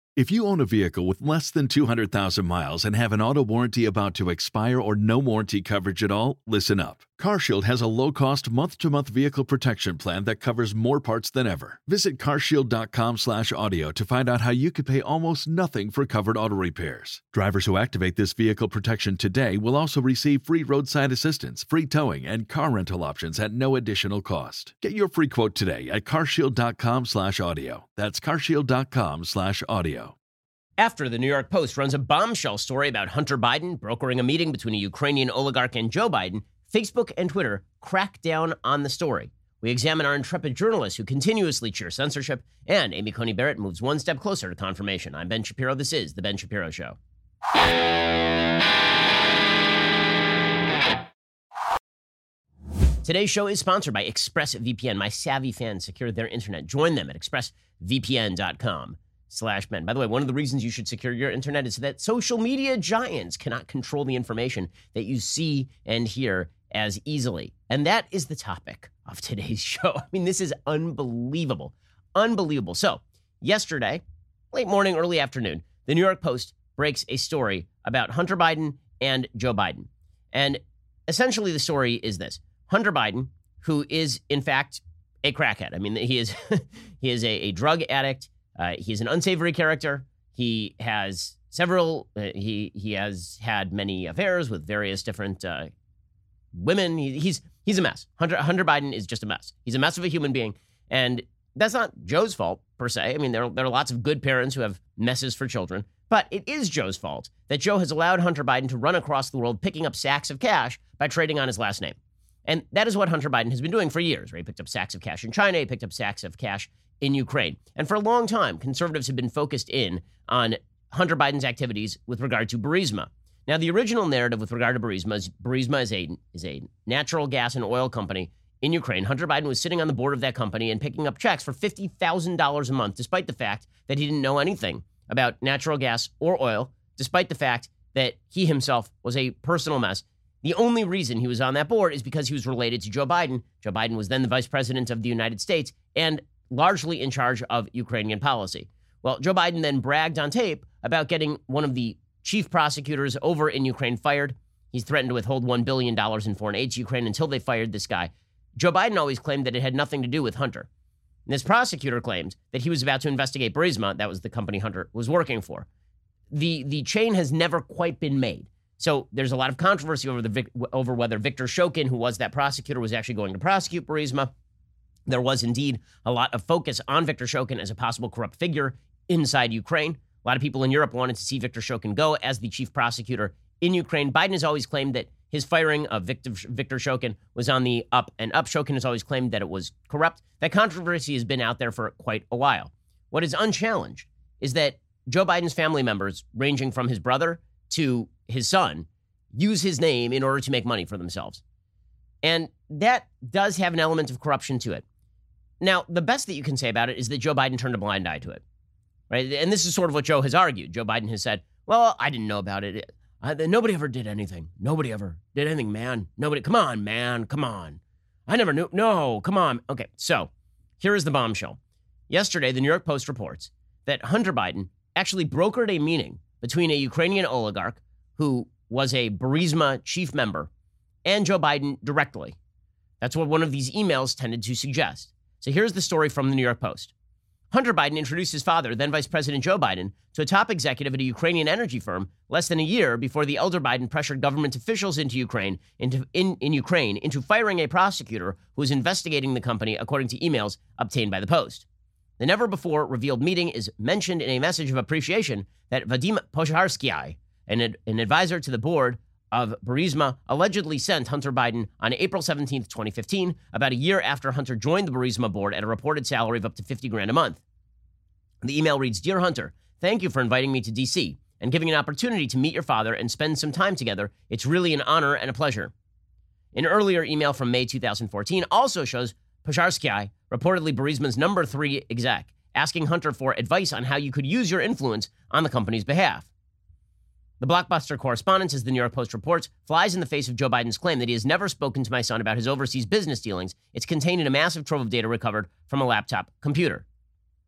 If you own a vehicle with less than 200,000 miles and have an auto warranty about to expire or no warranty coverage at all, listen up. CarShield has a low-cost month-to-month vehicle protection plan that covers more parts than ever. Visit carshield.com/audio to find out how you could pay almost nothing for covered auto repairs. Drivers who activate this vehicle protection today will also receive free roadside assistance, free towing, and car rental options at no additional cost. Get your free quote today at carshield.com/audio. That's carshield.com/audio. After the New York Post runs a bombshell story about Hunter Biden brokering a meeting between a Ukrainian oligarch and Joe Biden, Facebook and Twitter crack down on the story. We examine our intrepid journalists who continuously cheer censorship, and Amy Coney Barrett moves one step closer to confirmation. I'm Ben Shapiro. This is The Ben Shapiro Show. Today's show is sponsored by ExpressVPN. My savvy fans secure their internet. Join them at expressvpn.com/Ben. By the way, one of the reasons you should secure your internet is that social media giants cannot control the information that you see and hear as easily. And that is the topic of today's show. I mean, this is unbelievable. Unbelievable. So, yesterday, late morning, early afternoon, the New York Post breaks a story about Hunter Biden and Joe Biden. And essentially the story is this. Hunter Biden, who is, in fact, a crackhead. I mean, he is a drug addict. He's an unsavory character. He has he has had many affairs with various different women. He's a mess. Hunter Biden is just a mess. He's a mess of a human being. And that's not Joe's fault, per se. I mean, there are lots of good parents who have messes for children. But it is Joe's fault that Joe has allowed Hunter Biden to run across the world picking up sacks of cash by trading on his last name. And that is what Hunter Biden has been doing for years, right? He picked up sacks of cash in China. He picked up sacks of cash in Ukraine. And for a long time, conservatives have been focused in on Hunter Biden's activities with regard to Burisma. Now, the original narrative with regard to Burisma is a natural gas and oil company in Ukraine. Hunter Biden was sitting on the board of that company and picking up checks for $50,000 a month, despite the fact that he didn't know anything about natural gas or oil, despite the fact that he himself was a personal mess. The only reason he was on that board is because he was related to Joe Biden. Joe Biden was then the vice president of the United States and largely in charge of Ukrainian policy. Well, Joe Biden then bragged on tape about getting one of the chief prosecutors over in Ukraine fired. He's threatened to withhold $1 billion in foreign aid to Ukraine until they fired this guy. Joe Biden always claimed that it had nothing to do with Hunter. And this prosecutor claimed that he was about to investigate Burisma. That was the company Hunter was working for. The chain has never quite been made. So there's a lot of controversy over whether Viktor Shokin, who was that prosecutor, was actually going to prosecute Burisma. There was indeed a lot of focus on Viktor Shokin as a possible corrupt figure inside Ukraine. A lot of people in Europe wanted to see Viktor Shokin go as the chief prosecutor in Ukraine. Biden has always claimed that his firing of Viktor Shokin was on the up and up. Shokin has always claimed that it was corrupt. That controversy has been out there for quite a while. What is unchallenged is that Joe Biden's family members, ranging from his brother to his son, use his name in order to make money for themselves. And that does have an element of corruption to it. Now, the best that you can say about it is that Joe Biden turned a blind eye to it, right? And this is sort of what Joe has argued. Joe Biden has said, well, I didn't know about it. Nobody ever did anything. Nobody ever did anything, man. Nobody. Come on, man. Come on. I never knew. No, come on. Okay, so here is the bombshell. Yesterday, the New York Post reports that Hunter Biden actually brokered a meeting between a Ukrainian oligarch who was a Burisma chief member and Joe Biden directly. That's what one of these emails tended to suggest. So here's the story from the New York Post. Hunter Biden introduced his father, then Vice President Joe Biden, to a top executive at a Ukrainian energy firm less than a year before the elder Biden pressured government officials in Ukraine into firing a prosecutor who was investigating the company, according to emails obtained by the Post. The never-before-revealed meeting is mentioned in a message of appreciation that Vadim Pozharsky, an advisor to the board of Burisma, allegedly sent Hunter Biden on April 17, 2015, about a year after Hunter joined the Burisma board at a reported salary of up to $50,000 a month. The email reads, Dear Hunter, thank you for inviting me to D.C. and giving an opportunity to meet your father and spend some time together. It's really an honor and a pleasure. An earlier email from May 2014 also shows Pozharsky, reportedly Burisma's number 3 exec, asking Hunter for advice on how you could use your influence on the company's behalf. The blockbuster correspondence, as the New York Post reports, flies in the face of Joe Biden's claim that he has never spoken to my son about his overseas business dealings. It's contained in a massive trove of data recovered from a laptop computer.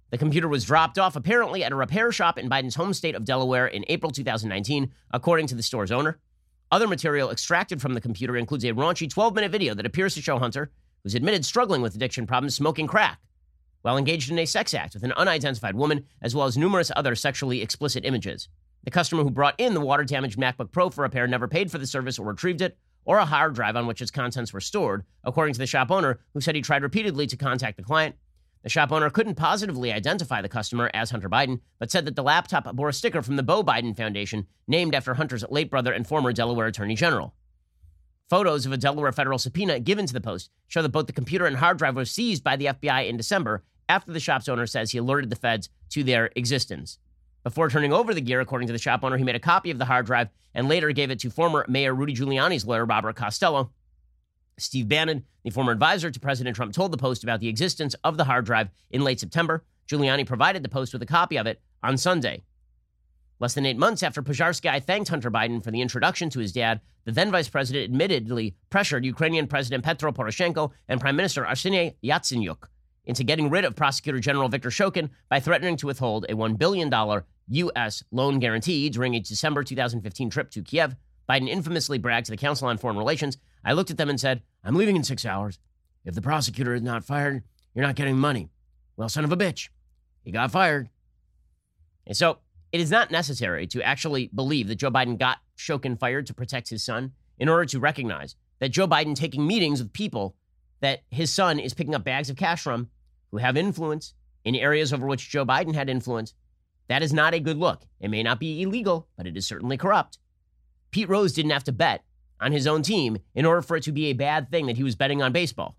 The computer was dropped off apparently at a repair shop in Biden's home state of Delaware in April 2019, according to the store's owner. Other material extracted from the computer includes a raunchy 12-minute video that appears to show Hunter, who's admitted struggling with addiction problems, smoking crack while engaged in a sex act with an unidentified woman, as well as numerous other sexually explicit images. The customer who brought in the water-damaged MacBook Pro for repair never paid for the service or retrieved it, or a hard drive on which its contents were stored, according to the shop owner, who said he tried repeatedly to contact the client. The shop owner couldn't positively identify the customer as Hunter Biden, but said that the laptop bore a sticker from the Beau Biden Foundation, named after Hunter's late brother and former Delaware Attorney General. Photos of a Delaware federal subpoena given to the Post show that both the computer and hard drive were seized by the FBI in December, after the shop's owner says he alerted the feds to their existence. Before turning over the gear, according to the shop owner, he made a copy of the hard drive and later gave it to former Mayor Rudy Giuliani's lawyer, Robert Costello. Steve Bannon, the former advisor to President Trump, told the Post about the existence of the hard drive in late September. Giuliani provided the Post with a copy of it on Sunday. Less than 8 months after Pozharskyi thanked Hunter Biden for the introduction to his dad, the then vice president admittedly pressured Ukrainian President Petro Poroshenko and Prime Minister Arseniy Yatsenyuk into getting rid of Prosecutor General Viktor Shokin by threatening to withhold a $1 billion U.S. loan guarantee during a December 2015 trip to Kiev. Biden infamously bragged to the Council on Foreign Relations, "I looked at them and said, I'm leaving in 6 hours. If the prosecutor is not fired, you're not getting money." Well, son of a bitch, he got fired. And so it is not necessary to actually believe that Joe Biden got Shokin fired to protect his son in order to recognize that Joe Biden taking meetings with people that his son is picking up bags of cash from, who have influence in areas over which Joe Biden had influence, that is not a good look. It may not be illegal, but it is certainly corrupt. Pete Rose didn't have to bet on his own team in order for it to be a bad thing that he was betting on baseball.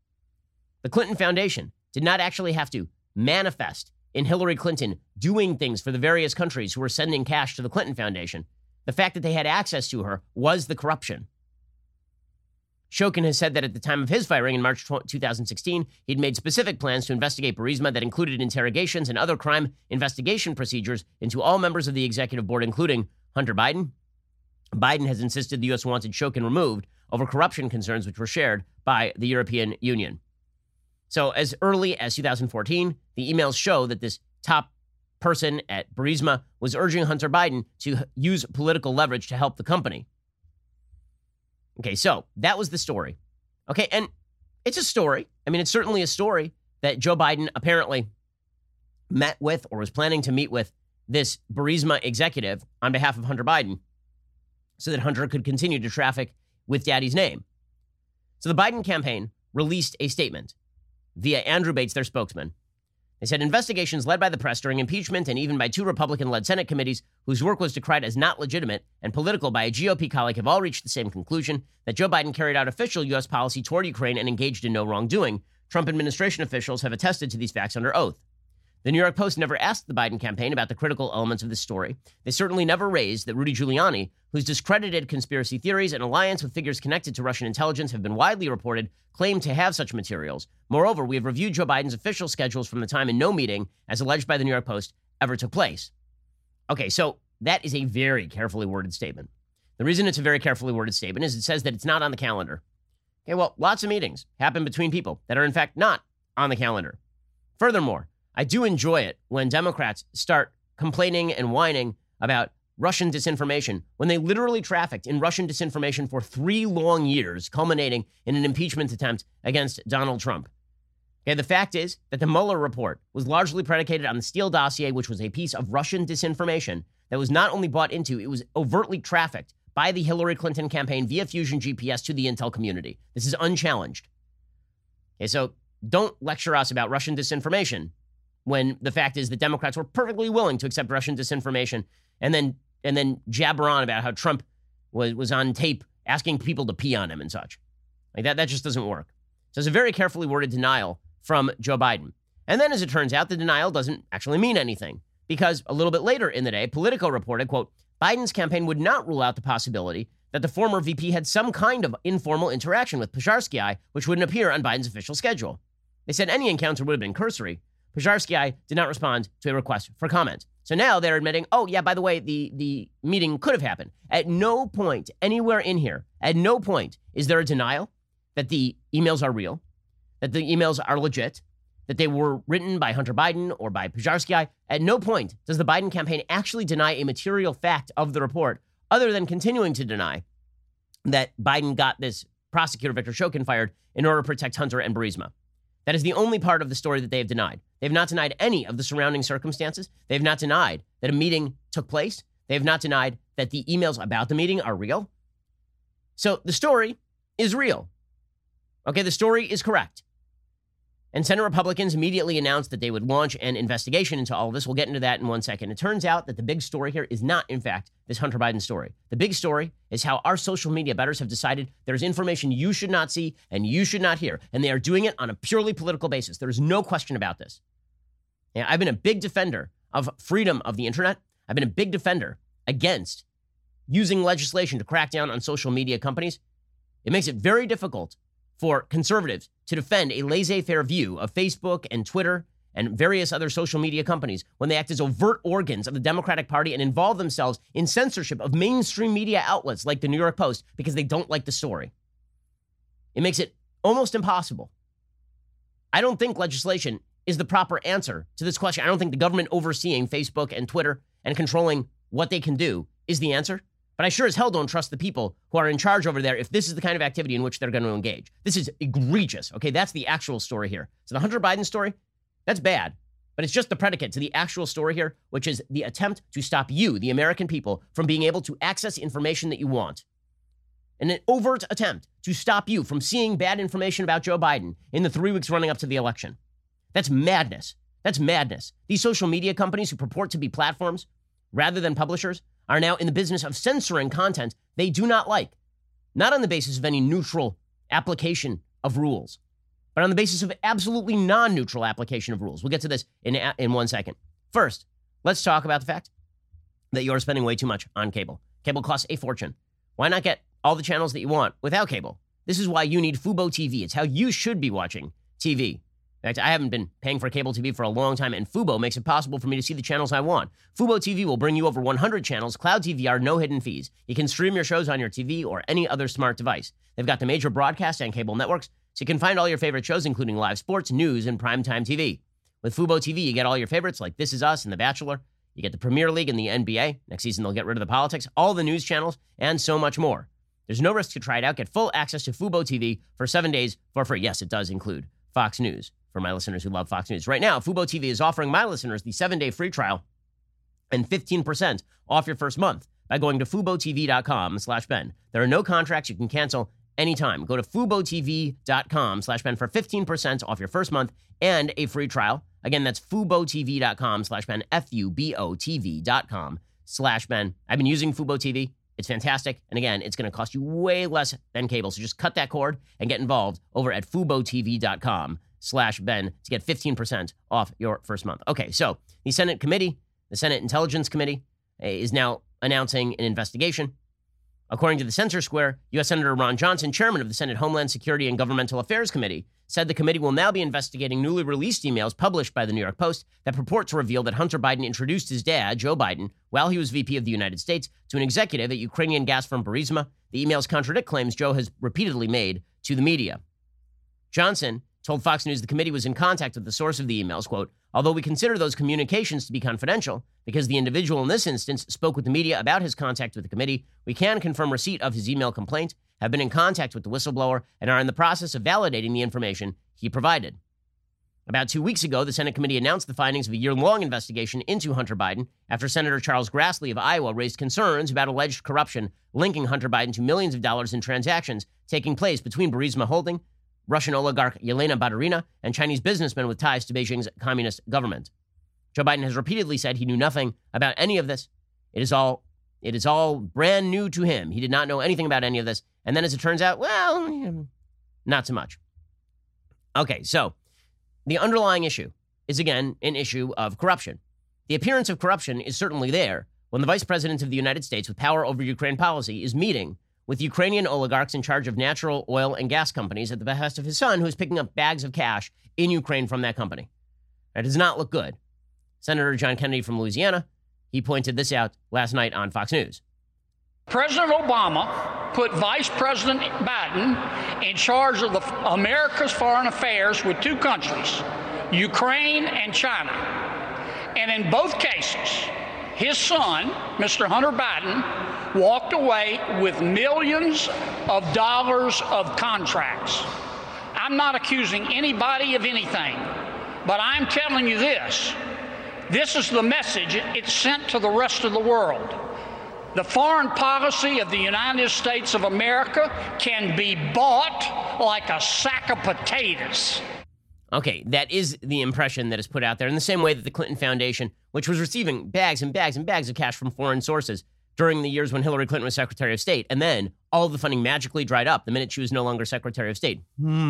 The Clinton Foundation did not actually have to manifest in Hillary Clinton doing things for the various countries who were sending cash to the Clinton Foundation. The fact that they had access to her was the corruption. Shokin has said that at the time of his firing in March 2016, he'd made specific plans to investigate Burisma that included interrogations and other crime investigation procedures into all members of the executive board, including Hunter Biden. Biden has insisted the U.S. wanted Shokin removed over corruption concerns which were shared by the European Union. So as early as 2014, the emails show that this top person at Burisma was urging Hunter Biden to use political leverage to help the company. Okay, so that was the story. Okay, and it's a story. I mean, it's certainly a story that Joe Biden apparently met with or was planning to meet with this Burisma executive on behalf of Hunter Biden so that Hunter could continue to traffic with daddy's name. So the Biden campaign released a statement via Andrew Bates, their spokesman. They said investigations led by the press during impeachment and even by 2 Republican-led Senate committees whose work was decried as not legitimate and political by a GOP colleague have all reached the same conclusion, that Joe Biden carried out official U.S. policy toward Ukraine and engaged in no wrongdoing. Trump administration officials have attested to these facts under oath. The New York Post never asked the Biden campaign about the critical elements of this story. They certainly never raised that Rudy Giuliani, whose discredited conspiracy theories and alliance with figures connected to Russian intelligence have been widely reported, claimed to have such materials. Moreover, we have reviewed Joe Biden's official schedules from the time and no meeting, as alleged by the New York Post, ever took place. Okay, so that is a very carefully worded statement. The reason it's a very carefully worded statement is it says that it's not on the calendar. Okay, well, lots of meetings happen between people that are in fact not on the calendar. Furthermore, I do enjoy it when Democrats start complaining and whining about Russian disinformation when they literally trafficked in Russian disinformation for 3 long years, culminating in an impeachment attempt against Donald Trump. Okay, the fact is that the Mueller report was largely predicated on the Steele dossier, which was a piece of Russian disinformation that was not only bought into, it was overtly trafficked by the Hillary Clinton campaign via Fusion GPS to the intel community. This is unchallenged. Okay, so don't lecture us about Russian disinformation when the fact is that Democrats were perfectly willing to accept Russian disinformation and then jabber on about how Trump was on tape asking people to pee on him and such. Like that just doesn't work. So it's a very carefully worded denial from Joe Biden. And then as it turns out, the denial doesn't actually mean anything because a little bit later in the day, Politico reported, quote, Biden's campaign would not rule out the possibility that the former VP had some kind of informal interaction with Pozharskyi, which wouldn't appear on Biden's official schedule. They said any encounter would have been cursory. Pozharskyi did not respond to a request for comment. So now they're admitting, oh, yeah, by the way, the meeting could have happened. At no point anywhere in here, at no point is there a denial that the emails are real, that the emails are legit, that they were written by Hunter Biden or by Pozharskyi. At no point does the Biden campaign actually deny a material fact of the report, other than continuing to deny that Biden got this prosecutor, Victor Shokin, fired in order to protect Hunter and Burisma. That is the only part of the story that they have denied. They have not denied any of the surrounding circumstances. They have not denied that a meeting took place. They have not denied that the emails about the meeting are real. So the story is real. Okay, the story is correct. And Senate Republicans immediately announced that they would launch an investigation into all of this. We'll get into that in 1 second. It turns out that the big story here is not, in fact, this Hunter Biden story. The big story is how our social media bettors have decided there's information you should not see and you should not hear. And they are doing it on a purely political basis. There is no question about this. Yeah, I've been a big defender of freedom of the internet. I've been a big defender against using legislation to crack down on social media companies. It makes it very difficult for conservatives to defend a laissez-faire view of Facebook and Twitter and various other social media companies when they act as overt organs of the Democratic Party and involve themselves in censorship of mainstream media outlets like the New York Post because they don't like the story. It makes it almost impossible. I don't think legislation is the proper answer to this question. I don't think the government overseeing Facebook and Twitter and controlling what they can do is the answer. But I sure as hell don't trust the people who are in charge over there if this is the kind of activity in which they're going to engage. This is egregious. Okay, that's the actual story here. So the Hunter Biden story, that's bad. But it's just the predicate to the actual story here, which is the attempt to stop you, the American people, from being able to access information that you want. An overt attempt to stop you from seeing bad information about Joe Biden in the 3 weeks running up to the election. That's madness. That's madness. These social media companies who purport to be platforms rather than publishers are now in the business of censoring content they do not like, not on the basis of any neutral application of rules, but on the basis of absolutely non-neutral application of rules. We'll get to this in 1 second. First, let's talk about the fact that you're spending way too much on cable. Cable costs a fortune. Why not get all the channels that you want without cable? This is why you need Fubo TV. It's how you should be watching TV. In fact, I haven't been paying for cable TV for a long time, and Fubo makes it possible for me to see the channels I want. Fubo TV will bring you over 100 channels, cloud DVR, no hidden fees. You can stream your shows on your TV or any other smart device. They've got the major broadcast and cable networks, so you can find all your favorite shows, including live sports, news, and primetime TV. With Fubo TV, you get all your favorites like This Is Us and The Bachelor. You get the Premier League and the NBA. Next season, they'll get rid of the politics, all the news channels, and so much more. There's no risk to try it out. Get full access to Fubo TV for 7 days for free. Yes, it does include Fox News. For my listeners who love Fox News. Right now, Fubo TV is offering my listeners the 7-day free trial and 15% off your first month by going to FuboTV.com/Ben. There are no contracts. You can cancel anytime. Go to FuboTV.com/Ben for 15% off your first month and a free trial. Again, that's FuboTV.com/Ben, FuboTV.com/Ben. I've been using Fubo TV. It's fantastic. And again, it's going to cost you way less than cable. So just cut that cord and get involved over at FuboTV.com/Ben to get 15% off your first month. Okay, so the Senate committee, the Senate Intelligence Committee, is now announcing an investigation. According to the Censor Square, U.S. Senator Ron Johnson, chairman of the Senate Homeland Security and Governmental Affairs Committee, said the committee will now be investigating newly released emails published by the New York Post that purport to reveal that Hunter Biden introduced his dad, Joe Biden, while he was VP of the United States, to an executive at Ukrainian gas firm Burisma. The emails contradict claims Joe has repeatedly made to the media. Johnson told Fox News the committee was in contact with the source of the emails, quote, although we consider those communications to be confidential because the individual in this instance spoke with the media about his contact with the committee, we can confirm receipt of his email complaint, have been in contact with the whistleblower, and are in the process of validating the information he provided. About 2 weeks ago, the Senate committee announced the findings of a year-long investigation into Hunter Biden after Senator Charles Grassley of Iowa raised concerns about alleged corruption linking Hunter Biden to millions of dollars in transactions taking place between Burisma Holding, Russian oligarch Yelena Baturina, and Chinese businessmen with ties to Beijing's communist government. Joe Biden has repeatedly said he knew nothing about any of this. It is all brand new to him. He did not know anything about any of this. And then as it turns out, well, not so much. Okay, so the underlying issue is, again, an issue of corruption. The appearance of corruption is certainly there when the vice president of the United States with power over Ukraine policy is meeting with Ukrainian oligarchs in charge of natural oil and gas companies at the behest of his son, who is picking up bags of cash in Ukraine from that company. That does not look good. Senator John Kennedy from Louisiana, he pointed this out last night on Fox News. President Obama put Vice President Biden in charge of America's foreign affairs with two countries, Ukraine and China. And in both cases, his son, Mr. Hunter Biden, walked away with millions of dollars of contracts. I'm not accusing anybody of anything, but I'm telling you this. This is the message it sent to the rest of the world. The foreign policy of the United States of America can be bought like a sack of potatoes. Okay, that is the impression that is put out there in the same way that the Clinton Foundation, which was receiving bags and bags and bags of cash from foreign sources during the years when Hillary Clinton was Secretary of State, and then all of the funding magically dried up the minute she was no longer Secretary of State.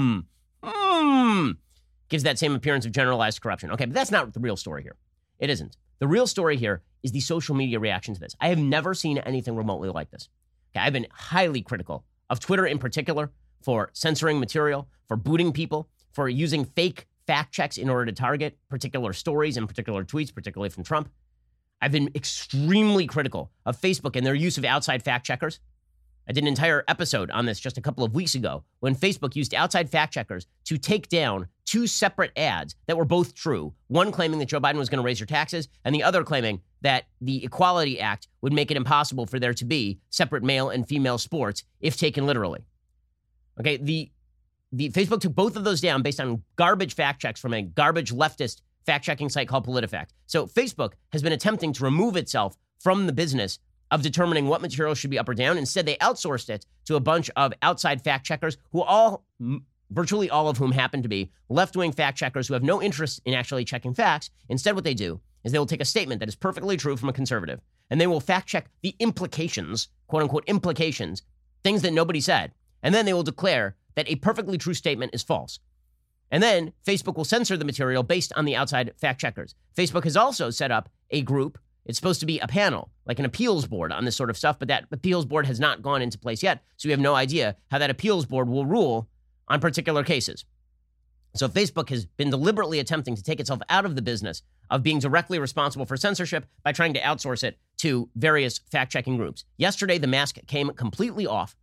Gives that same appearance of generalized corruption. Okay, but that's not the real story here. It isn't. The real story here is the social media reaction to this. I have never seen anything remotely like this. Okay, I've been highly critical of Twitter in particular for censoring material, for booting people, for using fake fact checks in order to target particular stories and particular tweets, particularly from Trump. I've been extremely critical of Facebook and their use of outside fact checkers. I did an entire episode on this just a couple of weeks ago when Facebook used outside fact checkers to take down two separate ads that were both true. One claiming that Joe Biden was going to raise your taxes, and the other claiming that the Equality Act would make it impossible for there to be separate male and female sports if taken literally. Okay, the Facebook took both of those down based on garbage fact checks from a garbage leftist fact-checking site called PolitiFact. So Facebook has been attempting to remove itself from the business of determining what material should be up or down. Instead, they outsourced it to a bunch of outside fact checkers who virtually all of whom happen to be left-wing fact checkers who have no interest in actually checking facts. Instead, what they do is they will take a statement that is perfectly true from a conservative, and they will fact check the implications, quote unquote implications, things that nobody said. And then they will declare that a perfectly true statement is false. And then Facebook will censor the material based on the outside fact checkers. Facebook has also set up a group. It's supposed to be a panel, like an appeals board on this sort of stuff, but that appeals board has not gone into place yet. So we have no idea how that appeals board will rule on particular cases. So Facebook has been deliberately attempting to take itself out of the business of being directly responsible for censorship by trying to outsource it to various fact-checking groups. Yesterday, the mask came completely off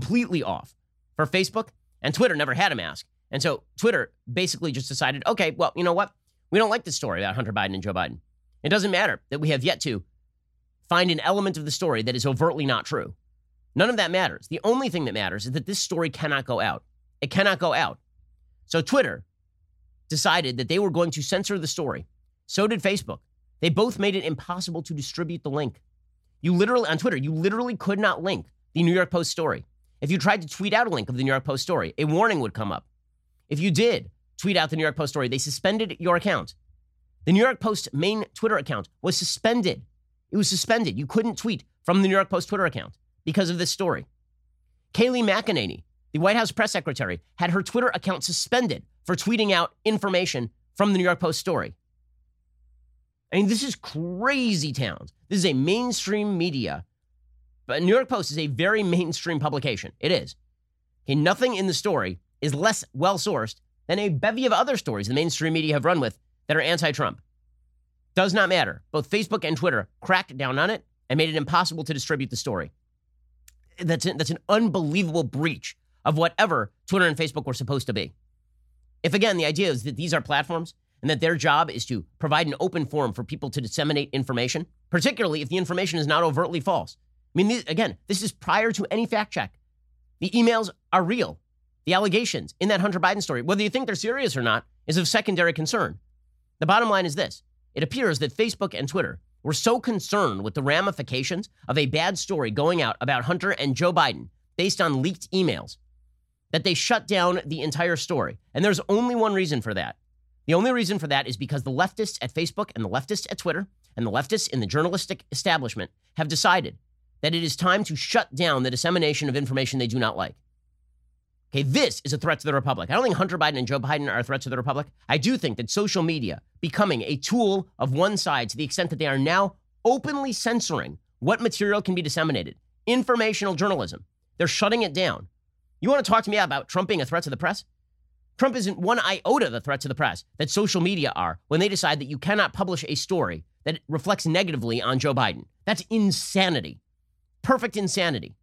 for Facebook, and Twitter never had a mask. And so Twitter basically just decided, okay, well, you know what? We don't like this story about Hunter Biden and Joe Biden. It doesn't matter that we have yet to find an element of the story that is overtly not true. None of that matters. The only thing that matters is that this story cannot go out. It cannot go out. So Twitter decided that they were going to censor the story. So did Facebook. They both made it impossible to distribute the link. On Twitter, you literally could not link the New York Post story. If you tried to tweet out a link of the New York Post story, a warning would come up. If you did tweet out the New York Post story, they suspended your account. The New York Post main Twitter account was suspended. It was suspended. You couldn't tweet from the New York Post Twitter account because of this story. Kayleigh McEnany, the White House press secretary, had her Twitter account suspended for tweeting out information from the New York Post story. I mean, this is crazy towns. This is a mainstream media. But New York Post is a very mainstream publication. It is. Okay, nothing in the story is less well-sourced than a bevy of other stories the mainstream media have run with that are anti-Trump. Does not matter. Both Facebook and Twitter cracked down on it and made it impossible to distribute the story. That's an unbelievable breach of whatever Twitter and Facebook were supposed to be. If, again, the idea is that these are platforms and that their job is to provide an open forum for people to disseminate information, particularly if the information is not overtly false. I mean, this is prior to any fact check. The emails are real. The allegations in that Hunter Biden story, whether you think they're serious or not, is of secondary concern. The bottom line is this. It appears that Facebook and Twitter were so concerned with the ramifications of a bad story going out about Hunter and Joe Biden based on leaked emails that they shut down the entire story. And there's only one reason for that. The only reason for that is because the leftists at Facebook and the leftists at Twitter and the leftists in the journalistic establishment have decided that it is time to shut down the dissemination of information they do not like. Okay, this is a threat to the Republic. I don't think Hunter Biden and Joe Biden are a threat to the Republic. I do think that social media becoming a tool of one side to the extent that they are now openly censoring what material can be disseminated. Informational journalism. They're shutting it down. You want to talk to me about Trump being a threat to the press? Trump isn't one iota the threat to the press that social media are when they decide that you cannot publish a story that reflects negatively on Joe Biden. That's insanity. Perfect insanity.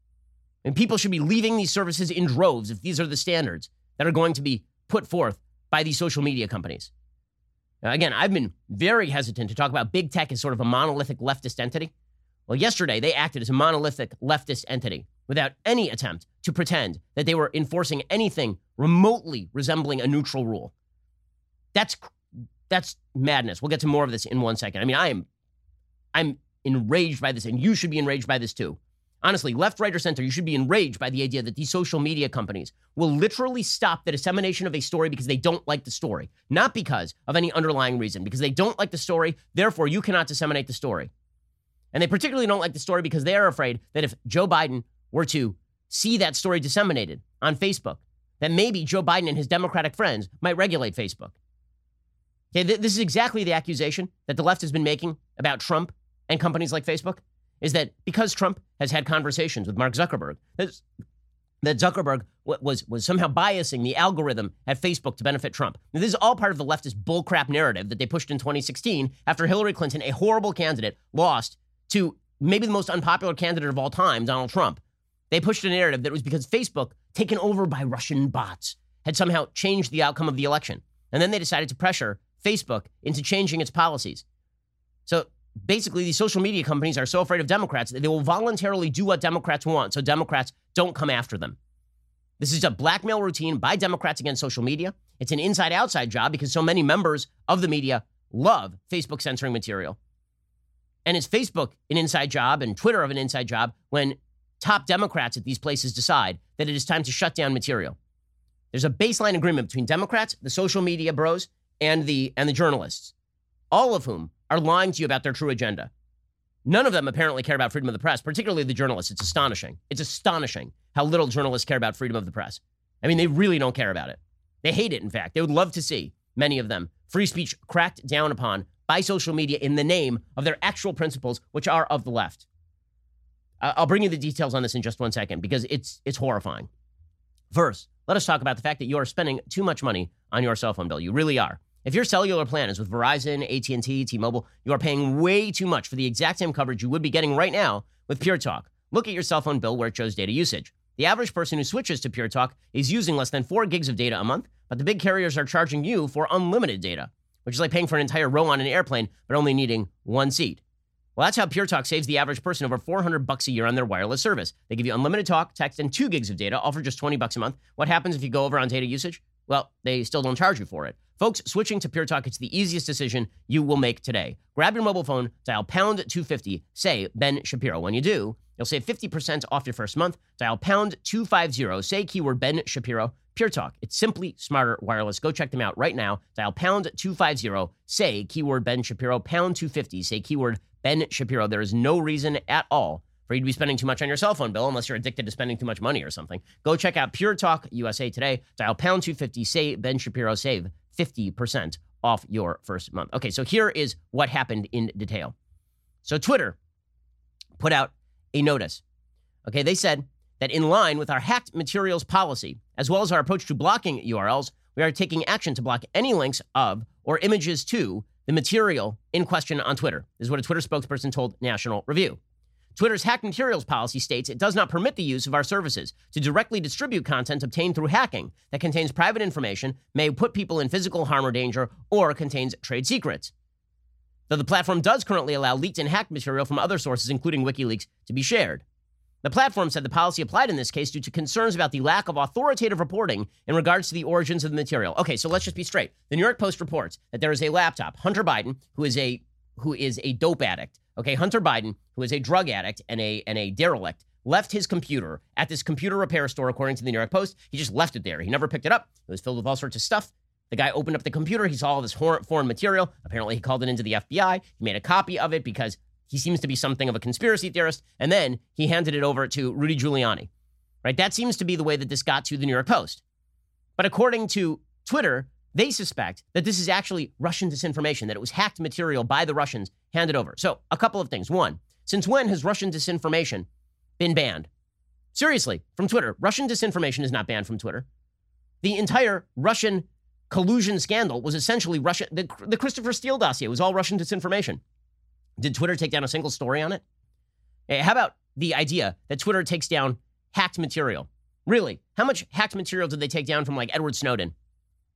And people should be leaving these services in droves if these are the standards that are going to be put forth by these social media companies. Now, again, I've been very hesitant to talk about big tech as sort of a monolithic leftist entity. Well, yesterday they acted as a monolithic leftist entity without any attempt to pretend that they were enforcing anything remotely resembling a neutral rule. That's madness. We'll get to more of this in 1 second. I mean, I'm enraged by this, and you should be enraged by this too. Honestly, left, right, or center, you should be enraged by the idea that these social media companies will literally stop the dissemination of a story because they don't like the story, not because of any underlying reason, because they don't like the story, therefore you cannot disseminate the story. And they particularly don't like the story because they are afraid that if Joe Biden were to see that story disseminated on Facebook, that maybe Joe Biden and his Democratic friends might regulate Facebook. Okay, this is exactly the accusation that the left has been making about Trump and companies like Facebook, is that because Trump has had conversations with Mark Zuckerberg, that Zuckerberg was somehow biasing the algorithm at Facebook to benefit Trump. Now, this is all part of the leftist bullcrap narrative that they pushed in 2016 after Hillary Clinton, a horrible candidate, lost to maybe the most unpopular candidate of all time, Donald Trump. They pushed a narrative that was because Facebook, taken over by Russian bots, had somehow changed the outcome of the election. And then they decided to pressure Facebook into changing its policies. So basically, these social media companies are so afraid of Democrats that they will voluntarily do what Democrats want so Democrats don't come after them. This is a blackmail routine by Democrats against social media. It's an inside-outside job because so many members of the media love Facebook censoring material. And it's Facebook an inside job and Twitter an inside job when top Democrats at these places decide that it is time to shut down material. There's a baseline agreement between Democrats, the social media bros, and the journalists, all of whom are lying to you about their true agenda. None of them apparently care about freedom of the press, particularly the journalists. It's astonishing. It's astonishing how little journalists care about freedom of the press. I mean, they really don't care about it. They hate it, in fact. They would love to see, many of them, free speech cracked down upon by social media in the name of their actual principles, which are of the left. I'll bring you the details on this in just 1 second because it's horrifying. First, let us talk about the fact that you are spending too much money on your cell phone bill. You really are. If your cellular plan is with Verizon, AT&T, T-Mobile, you are paying way too much for the exact same coverage you would be getting right now with Pure Talk. Look at your cell phone bill where it shows data usage. The average person who switches to Pure Talk is using less than 4 gigs of data a month, but the big carriers are charging you for unlimited data, which is like paying for an entire row on an airplane, but only needing 1 seat. Well, that's how Pure Talk saves the average person over $400 a year on their wireless service. They give you unlimited talk, text, and 2 gigs of data, all for just $20 a month. What happens if you go over on data usage? Well, they still don't charge you for it. Folks, switching to Pure Talk, it's the easiest decision you will make today. Grab your mobile phone, dial pound 250, say Ben Shapiro. When you do, you'll save 50% off your first month. Dial pound 250, say keyword Ben Shapiro. Pure Talk. It's simply smarter wireless. Go check them out right now. Dial pound 250, say keyword Ben Shapiro. Pound 250, say keyword Ben Shapiro. There is no reason at all for you to be spending too much on your cell phone bill unless you're addicted to spending too much money or something. Go check out Pure Talk USA today. Dial pound 250, say Ben Shapiro, save 50% off your first month. Okay, so here is what happened in detail. So Twitter put out a notice. Okay, they said that in line with our hacked materials policy, as well as our approach to blocking URLs, we are taking action to block any links of or images to the material in question on Twitter. This is what a Twitter spokesperson told National Review. Twitter's hacked materials policy states it does not permit the use of our services to directly distribute content obtained through hacking that contains private information, may put people in physical harm or danger, or contains trade secrets. Though the platform does currently allow leaked and hacked material from other sources, including WikiLeaks, to be shared. The platform said the policy applied in this case due to concerns about the lack of authoritative reporting in regards to the origins of the material. Okay, so let's just be straight. The New York Post reports that there is a laptop, Hunter Biden, who is a dope addict. Okay, Hunter Biden, who is a drug addict and a derelict, left his computer at this computer repair store, according to the New York Post. He just left it there. He never picked it up. It was filled with all sorts of stuff. The guy opened up the computer. He saw all this foreign material. Apparently, he called it into the FBI. He made a copy of it because he seems to be something of a conspiracy theorist. And then he handed it over to Rudy Giuliani. Right? That seems to be the way that this got to the New York Post. But according to Twitter, they suspect that this is actually Russian disinformation, that it was hacked material by the Russians handed over. So a couple of things. One, since when has Russian disinformation been banned? Seriously, from Twitter. Russian disinformation is not banned from Twitter. The entire Russian collusion scandal was essentially Russian. The Christopher Steele dossier was all Russian disinformation. Did Twitter take down a single story on it? Hey, how about the idea that Twitter takes down hacked material? Really, how much hacked material did they take down from like Edward Snowden?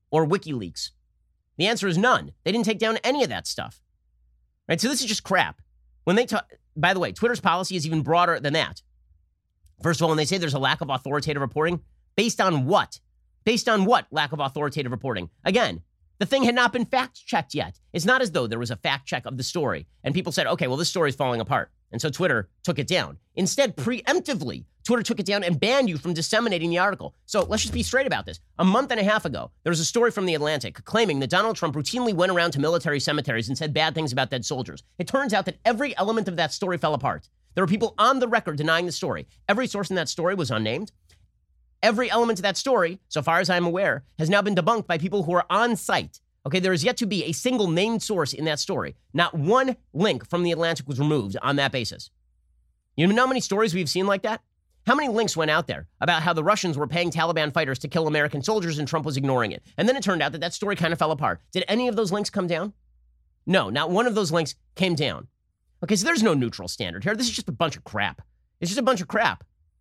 or WikiLeaks? The answer is none. They didn't take down any of that stuff. Right? So this is just crap. When they talk, by the way, Twitter's policy is even broader than that. First of all, when they say there's a lack of authoritative reporting, based on what? Based on what lack of authoritative reporting? Again, the thing had not been fact-checked yet. It's not as though there was a fact check of the story and people said, okay, well, this story is falling apart. And so Twitter took it down. Instead, preemptively, Twitter took it down and banned you from disseminating the article. So let's just be straight about this. A month and a half ago, there was a story from The Atlantic claiming that Donald Trump routinely went around to military cemeteries and said bad things about dead soldiers. It turns out that every element of that story fell apart. There were people on the record denying the story. Every source in that story was unnamed. Every element of that story, so far as I'm aware, has now been debunked by people who are on site. Okay, there is yet to be a single named source in that story. Not one link from The Atlantic was removed on that basis. You know how many stories we've seen like that? How many links went out there about how the Russians were paying Taliban fighters to kill American soldiers and Trump was ignoring it? And then it turned out that that story kind of fell apart. Did any of those links come down? No, not one of those links came down. Okay, so there's no neutral standard here. This is just a bunch of crap. It's just a bunch of crap.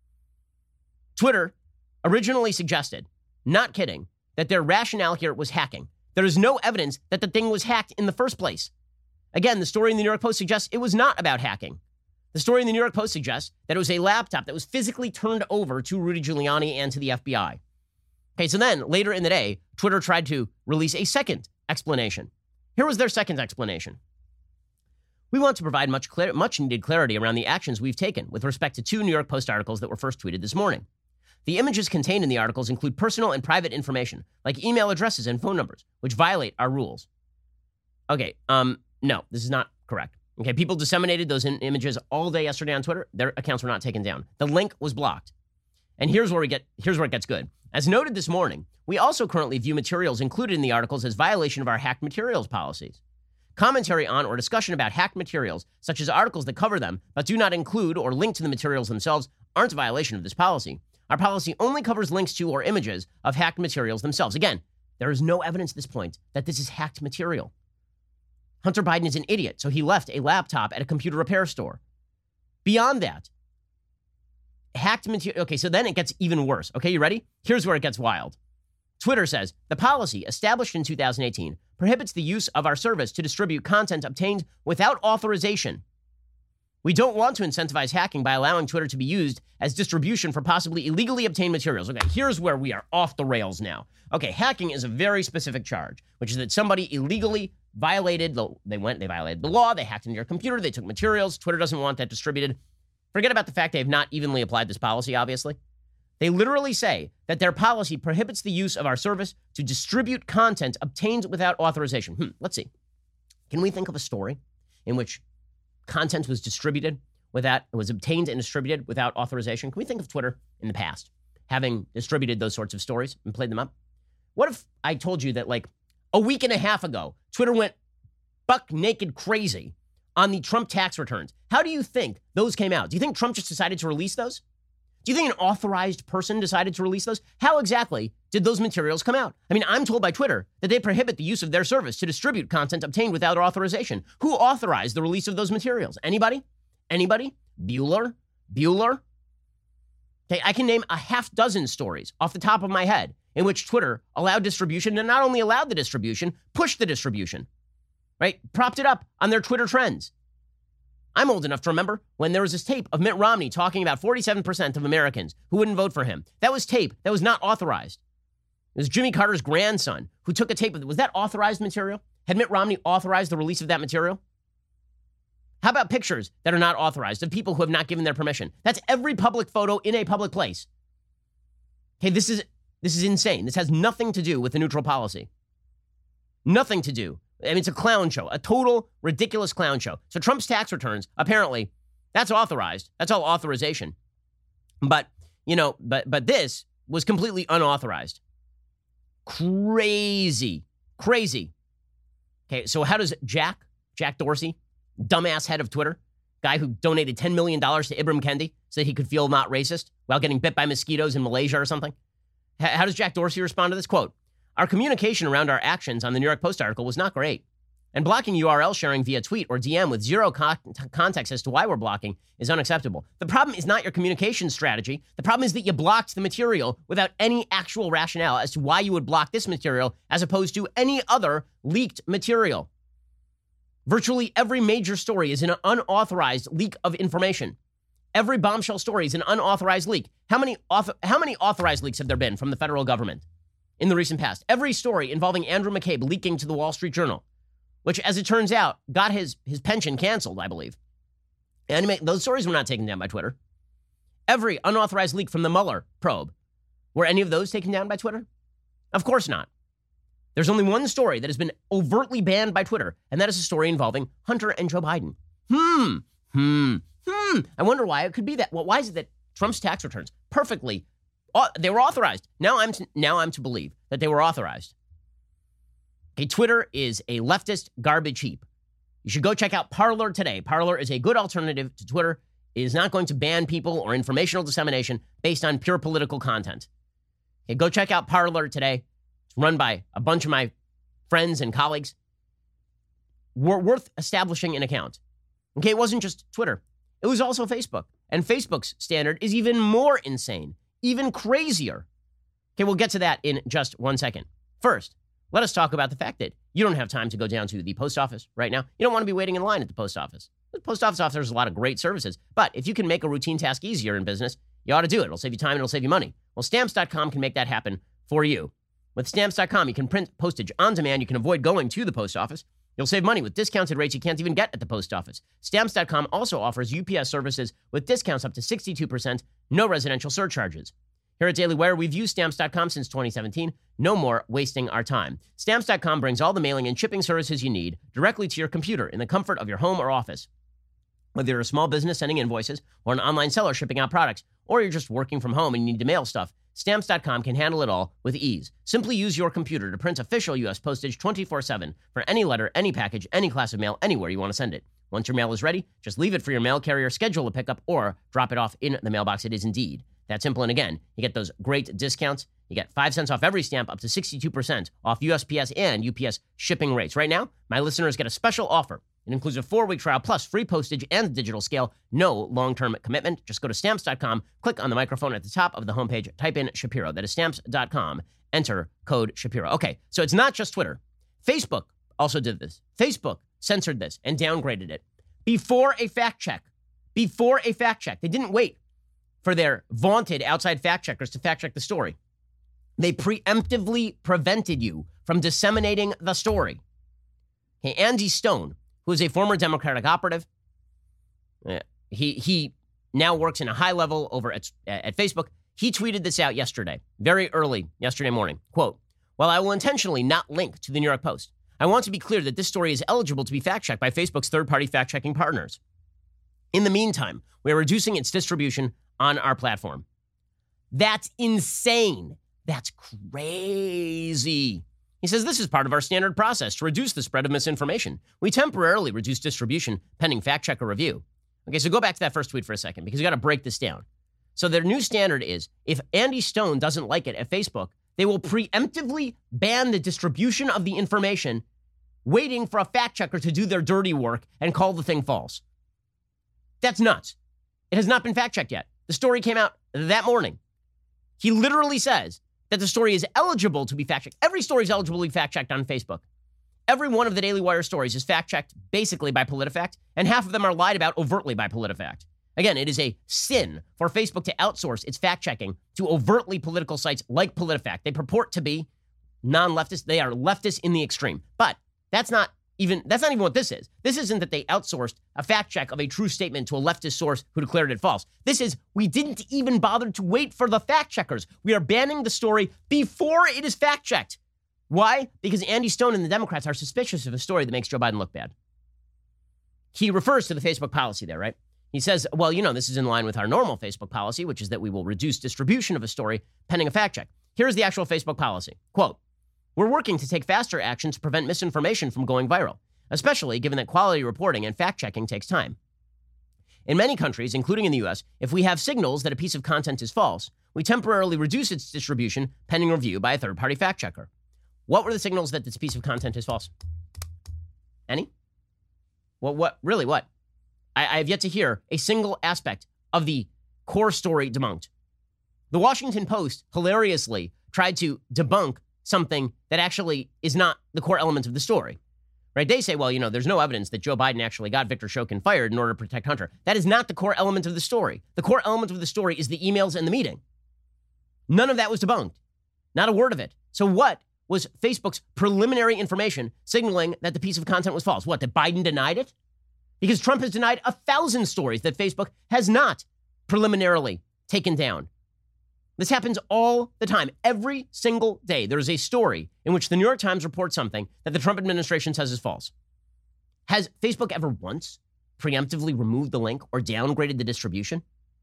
Twitter originally suggested, not kidding, that their rationale here was hacking. There is no evidence that the thing was hacked in the first place. Again, the story in the New York Post suggests it was not about hacking. The story in the New York Post suggests that it was a laptop that was physically turned over to Rudy Giuliani and to the FBI. Okay, so then later in the day, Twitter tried to release a second explanation. Here was their second explanation. We want to provide much needed clarity around the actions we've taken with respect to 2 New York Post articles that were first tweeted this morning. The images contained in the articles include personal and private information, like email addresses and phone numbers, which violate our rules. Okay, no, this is not correct. Okay, people disseminated those images all day yesterday on Twitter. Their accounts were not taken down. The link was blocked. And here's where it gets good. As noted this morning, we also currently view materials included in the articles as violation of our hacked materials policies. Commentary on or discussion about hacked materials, such as articles that cover them but do not include or link to the materials themselves, aren't a violation of this policy. Our policy only covers links to or images of hacked materials themselves. Again, there is no evidence at this point that this is hacked material. Hunter Biden is an idiot, so he left a laptop at a computer repair store. Beyond that, hacked material. Okay, so then it gets even worse. Okay, you ready? Here's where it gets wild. Twitter says, the policy established in 2018 prohibits the use of our service to distribute content obtained without authorization. We don't want to incentivize hacking by allowing Twitter to be used as distribution for possibly illegally obtained materials. Okay, here's where we are off the rails now. Okay, hacking is a very specific charge, which is that somebody illegally violated they violated the law, they hacked into your computer, they took materials. Twitter doesn't want that distributed. Forget about the fact they have not evenly applied this policy, obviously. They literally say that their policy prohibits the use of our service to distribute content obtained without authorization. Let's see. Can we think of a story in which content was obtained and distributed without authorization? Can we think of Twitter in the past having distributed those sorts of stories and played them up? What if I told you that like a week and a half ago, Twitter went buck naked crazy on the Trump tax returns? How do you think those came out? Do you think Trump just decided to release those? Do you think an authorized person decided to release those? How exactly did those materials come out? I mean, I'm told by Twitter that they prohibit the use of their service to distribute content obtained without authorization. Who authorized the release of those materials? Anybody? Bueller? Okay, I can name a half dozen stories off the top of my head in which Twitter allowed distribution, and not only allowed the distribution, pushed the distribution, right? Propped it up on their Twitter trends. I'm old enough to remember when there was this tape of Mitt Romney talking about 47% of Americans who wouldn't vote for him. That was tape that was not authorized. It was Jimmy Carter's grandson who took a tape of it. Was that authorized material? Had Mitt Romney authorized the release of that material? How about pictures that are not authorized of people who have not given their permission? That's every public photo in a public place. Okay, this is insane. This has nothing to do with the neutral policy. Nothing to do. I mean, it's a clown show, a total ridiculous clown show. So Trump's tax returns, apparently, that's authorized. That's all authorization. But, but this was completely unauthorized. Crazy. Okay, so how does Jack Dorsey, dumbass head of Twitter, guy who donated $10 million to Ibram Kendi so that he could feel not racist while getting bit by mosquitoes in Malaysia or something? How does Jack Dorsey respond to this? Quote, our communication around our actions on the New York Post article was not great. And blocking URL sharing via tweet or DM with zero context as to why we're blocking is unacceptable. The problem is not your communication strategy. The problem is that you blocked the material without any actual rationale as to why you would block this material as opposed to any other leaked material. Virtually every major story is an unauthorized leak of information. Every bombshell story is an unauthorized leak. How many authorized leaks have there been from the federal government in the recent past? Every story involving Andrew McCabe leaking to the Wall Street Journal, which, as it turns out, got his pension canceled, I believe. And those stories were not taken down by Twitter. Every unauthorized leak from the Mueller probe, were any of those taken down by Twitter? Of course not. There's only one story that has been overtly banned by Twitter, and that is a story involving Hunter and Joe Biden. I wonder why it could be that. Well, why is it that Trump's tax returns perfectly, they were authorized? Now I'm to believe that they were authorized. Okay, Twitter is a leftist garbage heap. You should go check out Parler today. Parler is a good alternative to Twitter. It is not going to ban people or informational dissemination based on pure political content. Okay, go check out Parler today. It's run by a bunch of my friends and colleagues. Worth establishing an account. Okay, it wasn't just Twitter. It was also Facebook. And Facebook's standard is even more insane, even crazier. Okay, we'll get to that in just 1 second. First, let us talk about the fact that you don't have time to go down to the post office right now. You don't want to be waiting in line at the post office. The post office offers a lot of great services, but if you can make a routine task easier in business, you ought to do it. It'll save you time and it'll save you money. Well, Stamps.com can make that happen for you. With Stamps.com, you can print postage on demand. You can avoid going to the post office. You'll save money with discounted rates you can't even get at the post office. Stamps.com also offers UPS services with discounts up to 62%, no residential surcharges. Here at Daily Wire, we've used Stamps.com since 2017. No more wasting our time. Stamps.com brings all the mailing and shipping services you need directly to your computer in the comfort of your home or office. Whether you're a small business sending invoices or an online seller shipping out products, or you're just working from home and you need to mail stuff, Stamps.com can handle it all with ease. Simply use your computer to print official U.S. postage 24/7 for any letter, any package, any class of mail, anywhere you want to send it. Once your mail is ready, just leave it for your mail carrier, schedule a pickup, or drop it off in the mailbox. It is indeed that simple. And again, you get those great discounts. You get 5 cents off every stamp, up to 62% off USPS and UPS shipping rates. Right now, my listeners get a special offer. It includes a 4-week trial plus free postage and digital scale. No long-term commitment. Just go to Stamps.com, click on the microphone at the top of the homepage, type in Shapiro. That is Stamps.com. Enter code Shapiro. Okay, so it's not just Twitter. Facebook also did this. Facebook censored this and downgraded it before a fact check. Before a fact check. They didn't wait for their vaunted outside fact checkers to fact check the story. They preemptively prevented you from disseminating the story. Okay, Andy Stone, who is a former Democratic operative, he now works in a high level over at Facebook. He tweeted this out yesterday, very early yesterday morning. Quote, "While I will intentionally not link to the New York Post, I want to be clear that this story is eligible to be fact-checked by Facebook's third-party fact-checking partners. In the meantime, we are reducing its distribution on our platform." That's insane. That's crazy. He says this is part of our standard process to reduce the spread of misinformation. We temporarily reduce distribution pending fact-checker review. Okay, so go back to that first tweet for a second because you got to break this down. So their new standard is if Andy Stone doesn't like it at Facebook, they will preemptively ban the distribution of the information, waiting for a fact-checker to do their dirty work and call the thing false. That's nuts. It has not been fact-checked yet. The story came out that morning. He literally says that the story is eligible to be fact-checked. Every story is eligible to be fact-checked on Facebook. Every one of the Daily Wire stories is fact-checked basically by PolitiFact, and half of them are lied about overtly by PolitiFact. Again, it is a sin for Facebook to outsource its fact-checking to overtly political sites like PolitiFact. They purport to be non-leftist. They are leftist in the extreme. But that's not even what this is. This isn't that they outsourced a fact check of a true statement to a leftist source who declared it false. This is, we didn't even bother to wait for the fact checkers. We are banning the story before it is fact checked. Why? Because Andy Stone and the Democrats are suspicious of a story that makes Joe Biden look bad. He refers to the Facebook policy there, right? He says, well, this is in line with our normal Facebook policy, which is that we will reduce distribution of a story pending a fact check. Here's the actual Facebook policy. Quote, "We're working to take faster action to prevent misinformation from going viral, especially given that quality reporting and fact-checking takes time. In many countries, including in the U.S., if we have signals that a piece of content is false, we temporarily reduce its distribution pending review by a third-party fact-checker." What were the signals that this piece of content is false? Any? What? Really, what? I have yet to hear a single aspect of the core story debunked. The Washington Post hilariously tried to debunk something that actually is not the core element of the story. Right? They say, well, there's no evidence that Joe Biden actually got Victor Shokin fired in order to protect Hunter. That is not the core element of the story. The core element of the story is the emails and the meeting. None of that was debunked. Not a word of it. So what was Facebook's preliminary information signaling that the piece of content was false? What, that Biden denied it? Because Trump has denied 1,000 stories that Facebook has not preliminarily taken down. This happens all the time. Every single day, there is a story in which the New York Times reports something that the Trump administration says is false. Has Facebook ever once preemptively removed the link or downgraded the distribution?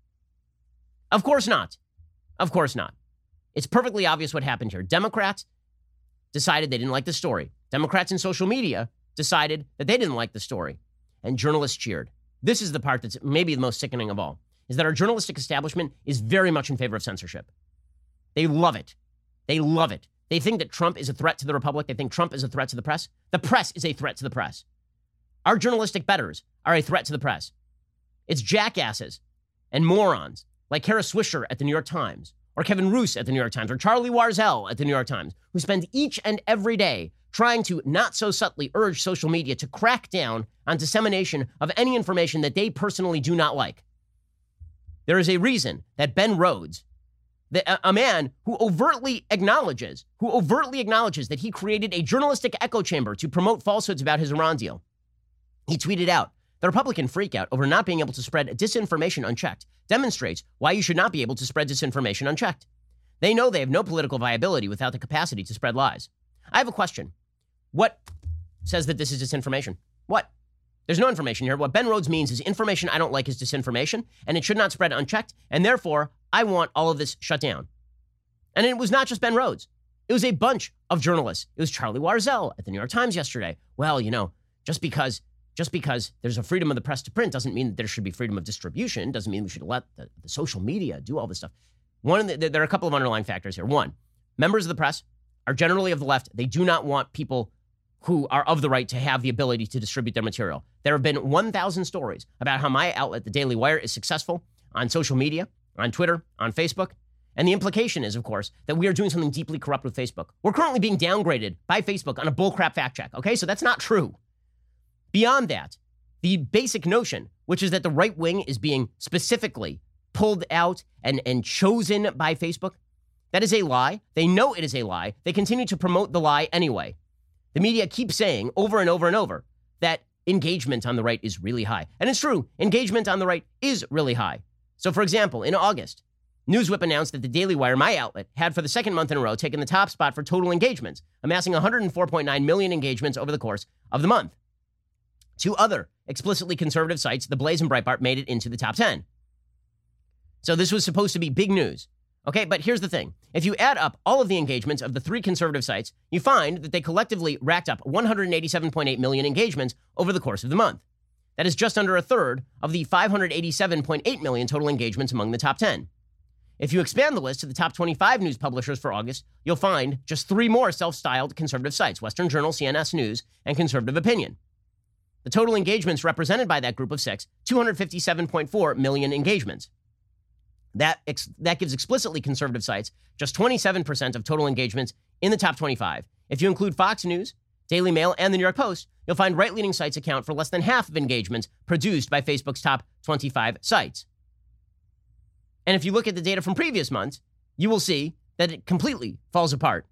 Of course not. Of course not. It's perfectly obvious what happened here. Democrats decided they didn't like the story. Democrats in social media decided that they didn't like the story. And journalists cheered. This is the part that's maybe the most sickening of all, is that our journalistic establishment is very much in favor of censorship. They love it. They love it. They think that Trump is a threat to the republic. They think Trump is a threat to the press. The press is a threat to the press. Our journalistic betters are a threat to the press. It's jackasses and morons like Kara Swisher at the New York Times, or Kevin Roose at the New York Times, or Charlie Warzel at the New York Times, who spend each and every day trying to not so subtly urge social media to crack down on dissemination of any information that they personally do not like. There is a reason that Ben Rhodes, a man who overtly acknowledges that he created a journalistic echo chamber to promote falsehoods about his Iran deal. He tweeted out, "The Republican freakout over not being able to spread disinformation unchecked demonstrates why you should not be able to spread disinformation unchecked. They know they have no political viability without the capacity to spread lies." I have a question. What says that this is disinformation? What? There's no information here. What Ben Rhodes means is information I don't like is disinformation, and it should not spread unchecked, and therefore, I want all of this shut down. And it was not just Ben Rhodes. It was a bunch of journalists. It was Charlie Warzel at the New York Times yesterday. Well, just because there's a freedom of the press to print doesn't mean that there should be freedom of distribution, doesn't mean we should let the social media do all this stuff. There are a couple of underlying factors here. One, members of the press are generally of the left. They do not want people who are of the right to have the ability to distribute their material. There have been 1,000 stories about how my outlet, the Daily Wire, is successful on social media, on Twitter, on Facebook. And the implication is, of course, that we are doing something deeply corrupt with Facebook. We're currently being downgraded by Facebook on a bullcrap fact check, okay? So that's not true. Beyond that, the basic notion, which is that the right wing is being specifically pulled out and chosen by Facebook, that is a lie. They know it is a lie. They continue to promote the lie anyway. The media keeps saying over and over and over that engagement on the right is really high. And it's true. Engagement on the right is really high. So, for example, in August, Newswhip announced that the Daily Wire, my outlet, had for the second month in a row taken the top spot for total engagements, amassing 104.9 million engagements over the course of the month. Two other explicitly conservative sites, The Blaze and Breitbart, made it into the top 10. So this was supposed to be big news. Okay, but here's the thing. If you add up all of the engagements of the three conservative sites, you find that they collectively racked up 187.8 million engagements over the course of the month. That is just under a third of the 587.8 million total engagements among the top 10. If you expand the list to the top 25 news publishers for August, you'll find just three more self-styled conservative sites, Western Journal, CNS News, and Conservative Opinion. The total engagements represented by that group of six, 257.4 million engagements. That gives explicitly conservative sites just 27% of total engagements in the top 25. If you include Fox News, Daily Mail, and the New York Post, you'll find right-leaning sites account for less than half of engagements produced by Facebook's top 25 sites. And if you look at the data from previous months, you will see that it completely falls apart.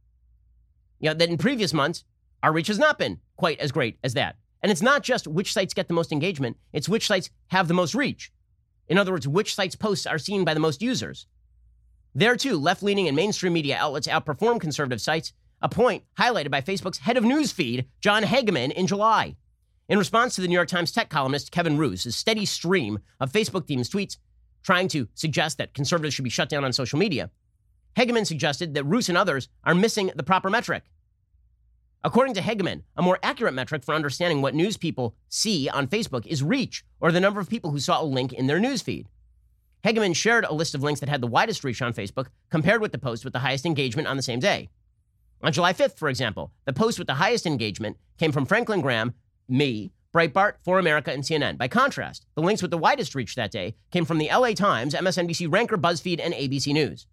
That in previous months, our reach has not been quite as great as that. And it's not just which sites get the most engagement, it's which sites have the most reach. In other words, which sites' posts are seen by the most users. There, too, left-leaning and mainstream media outlets outperform conservative sites, a point highlighted by Facebook's head of news feed, John Hageman, in July. In response to the New York Times tech columnist Kevin Roose's steady stream of Facebook-themed tweets trying to suggest that conservatives should be shut down on social media, Hageman suggested that Roose and others are missing the proper metric. According to Hageman, a more accurate metric for understanding what news people see on Facebook is reach, or the number of people who saw a link in their newsfeed. Hageman shared a list of links that had the widest reach on Facebook, compared with the post with the highest engagement on the same day. On July 5th, for example, the post with the highest engagement came from Franklin Graham, me, Breitbart, For America, and CNN. By contrast, the links with the widest reach that day came from the LA Times, MSNBC, Ranker, BuzzFeed, and ABC News.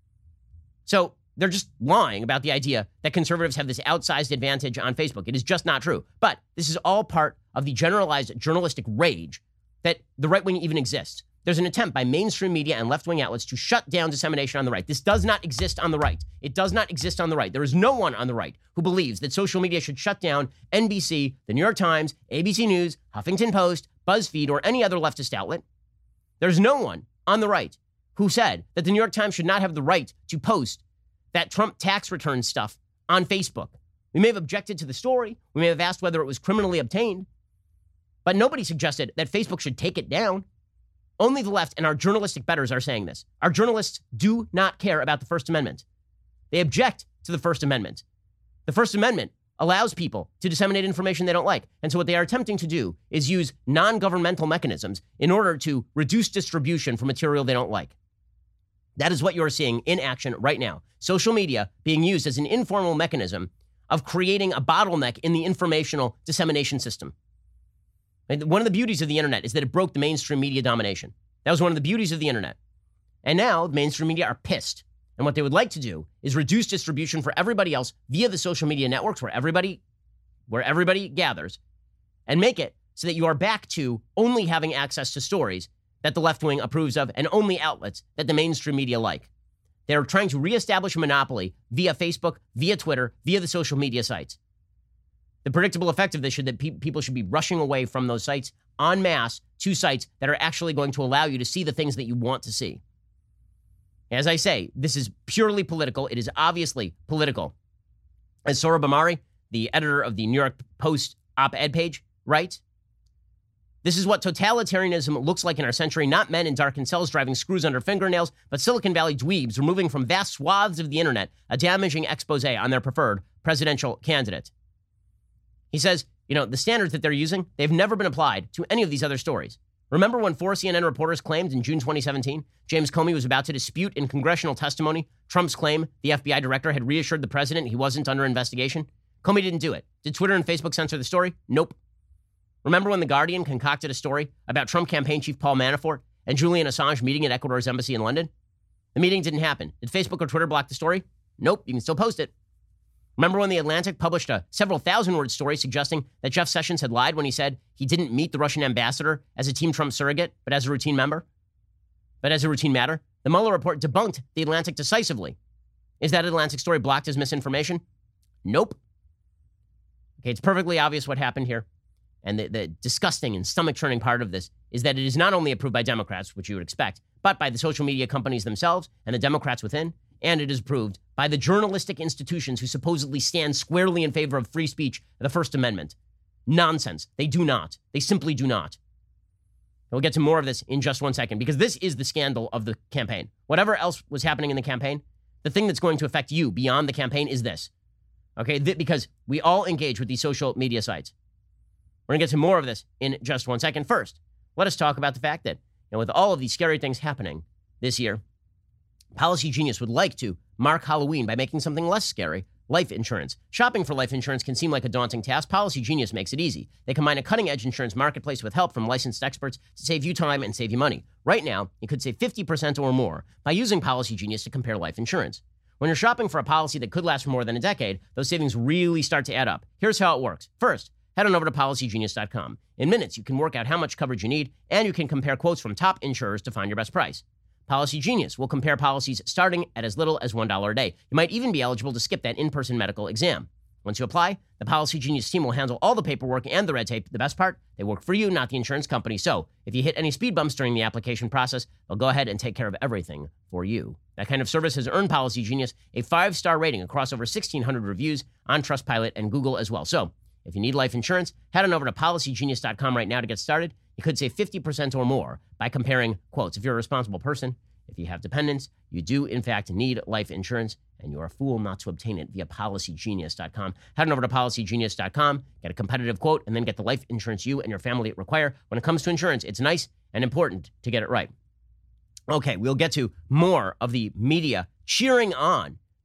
So they're just lying about the idea that conservatives have this outsized advantage on Facebook. It is just not true. But this is all part of the generalized journalistic rage that the right wing even exists. There's an attempt by mainstream media and left-wing outlets to shut down dissemination on the right. This does not exist on the right. It does not exist on the right. There is no one on the right who believes that social media should shut down NBC, the New York Times, ABC News, Huffington Post, BuzzFeed, or any other leftist outlet. There's no one on the right who said that the New York Times should not have the right to post that Trump tax return stuff on Facebook. We may have objected to the story. We may have asked whether it was criminally obtained. But nobody suggested that Facebook should take it down. Only the left and our journalistic betters are saying this. Our journalists do not care about the First Amendment. They object to the First Amendment. The First Amendment allows people to disseminate information they don't like. And so what they are attempting to do is use non-governmental mechanisms in order to reduce distribution for material they don't like. That is what you're seeing in action right now. Social media being used as an informal mechanism of creating a bottleneck in the informational dissemination system. And one of the beauties of the internet is that it broke the mainstream media domination. That was one of the beauties of the internet. And now the mainstream media are pissed. And what they would like to do is reduce distribution for everybody else via the social media networks where everybody gathers, and make it so that you are back to only having access to stories that the left wing approves of and only outlets that the mainstream media like. They're trying to reestablish a monopoly via Facebook, via Twitter, via the social media sites. The predictable effect of this should that people should be rushing away from those sites en masse to sites that are actually going to allow you to see the things that you want to see. As I say, this is purely political. It is obviously political. As Sohrab Ahmari, the editor of the New York Post op-ed page, writes, this is what totalitarianism looks like in our century, not men in darkened cells driving screws under fingernails, but Silicon Valley dweebs removing from vast swaths of the internet a damaging expose on their preferred presidential candidate. He says, the standards that they're using, they've never been applied to any of these other stories. Remember when 4 CNN reporters claimed in June 2017, James Comey was about to dispute in congressional testimony Trump's claim the FBI director had reassured the president he wasn't under investigation? Comey didn't do it. Did Twitter and Facebook censor the story? Nope. Remember when The Guardian concocted a story about Trump campaign chief Paul Manafort and Julian Assange meeting at Ecuador's embassy in London? The meeting didn't happen. Did Facebook or Twitter block the story? Nope. You can still post it. Remember when The Atlantic published a several thousand-word story suggesting that Jeff Sessions had lied when he said he didn't meet the Russian ambassador as a Team Trump surrogate, but as a routine matter? The Mueller report debunked The Atlantic decisively. Is that Atlantic story blocked as misinformation? Nope. Okay, it's perfectly obvious what happened here. And the disgusting and stomach-churning part of this is that it is not only approved by Democrats, which you would expect, but by the social media companies themselves and the Democrats within, and it is approved by the journalistic institutions who supposedly stand squarely in favor of free speech and the First Amendment. Nonsense. They do not. They simply do not. We'll get to more of this in just 1 second, because this is the scandal of the campaign. Whatever else was happening in the campaign, the thing that's going to affect you beyond the campaign is this. Okay? Because we all engage with these social media sites. We're going to get to more of this in just 1 second. First, let us talk about the fact that, with all of these scary things happening this year, Policy Genius would like to mark Halloween by making something less scary, life insurance. Shopping for life insurance can seem like a daunting task. Policy Genius makes it easy. They combine a cutting-edge insurance marketplace with help from licensed experts to save you time and save you money. Right now, you could save 50% or more by using Policy Genius to compare life insurance. When you're shopping for a policy that could last for more than a decade, those savings really start to add up. Here's how it works. First, head on over to PolicyGenius.com. In minutes, you can work out how much coverage you need, and you can compare quotes from top insurers to find your best price. Policy Genius will compare policies starting at as little as $1 a day. You might even be eligible to skip that in-person medical exam. Once you apply, the Policy Genius team will handle all the paperwork and the red tape. The best part, they work for you, not the insurance company. So if you hit any speed bumps during the application process, they'll go ahead and take care of everything for you. That kind of service has earned Policy Genius a 5-star rating across over 1,600 reviews on Trustpilot and Google as well. So if you need life insurance, head on over to PolicyGenius.com right now to get started. You could save 50% or more by comparing quotes. If you're a responsible person, if you have dependents, you do, in fact, need life insurance, and you're a fool not to obtain it via PolicyGenius.com. Head on over to PolicyGenius.com, get a competitive quote, and then get the life insurance you and your family require. When it comes to insurance, it's nice and important to get it right. Okay, we'll get to more of the media cheering on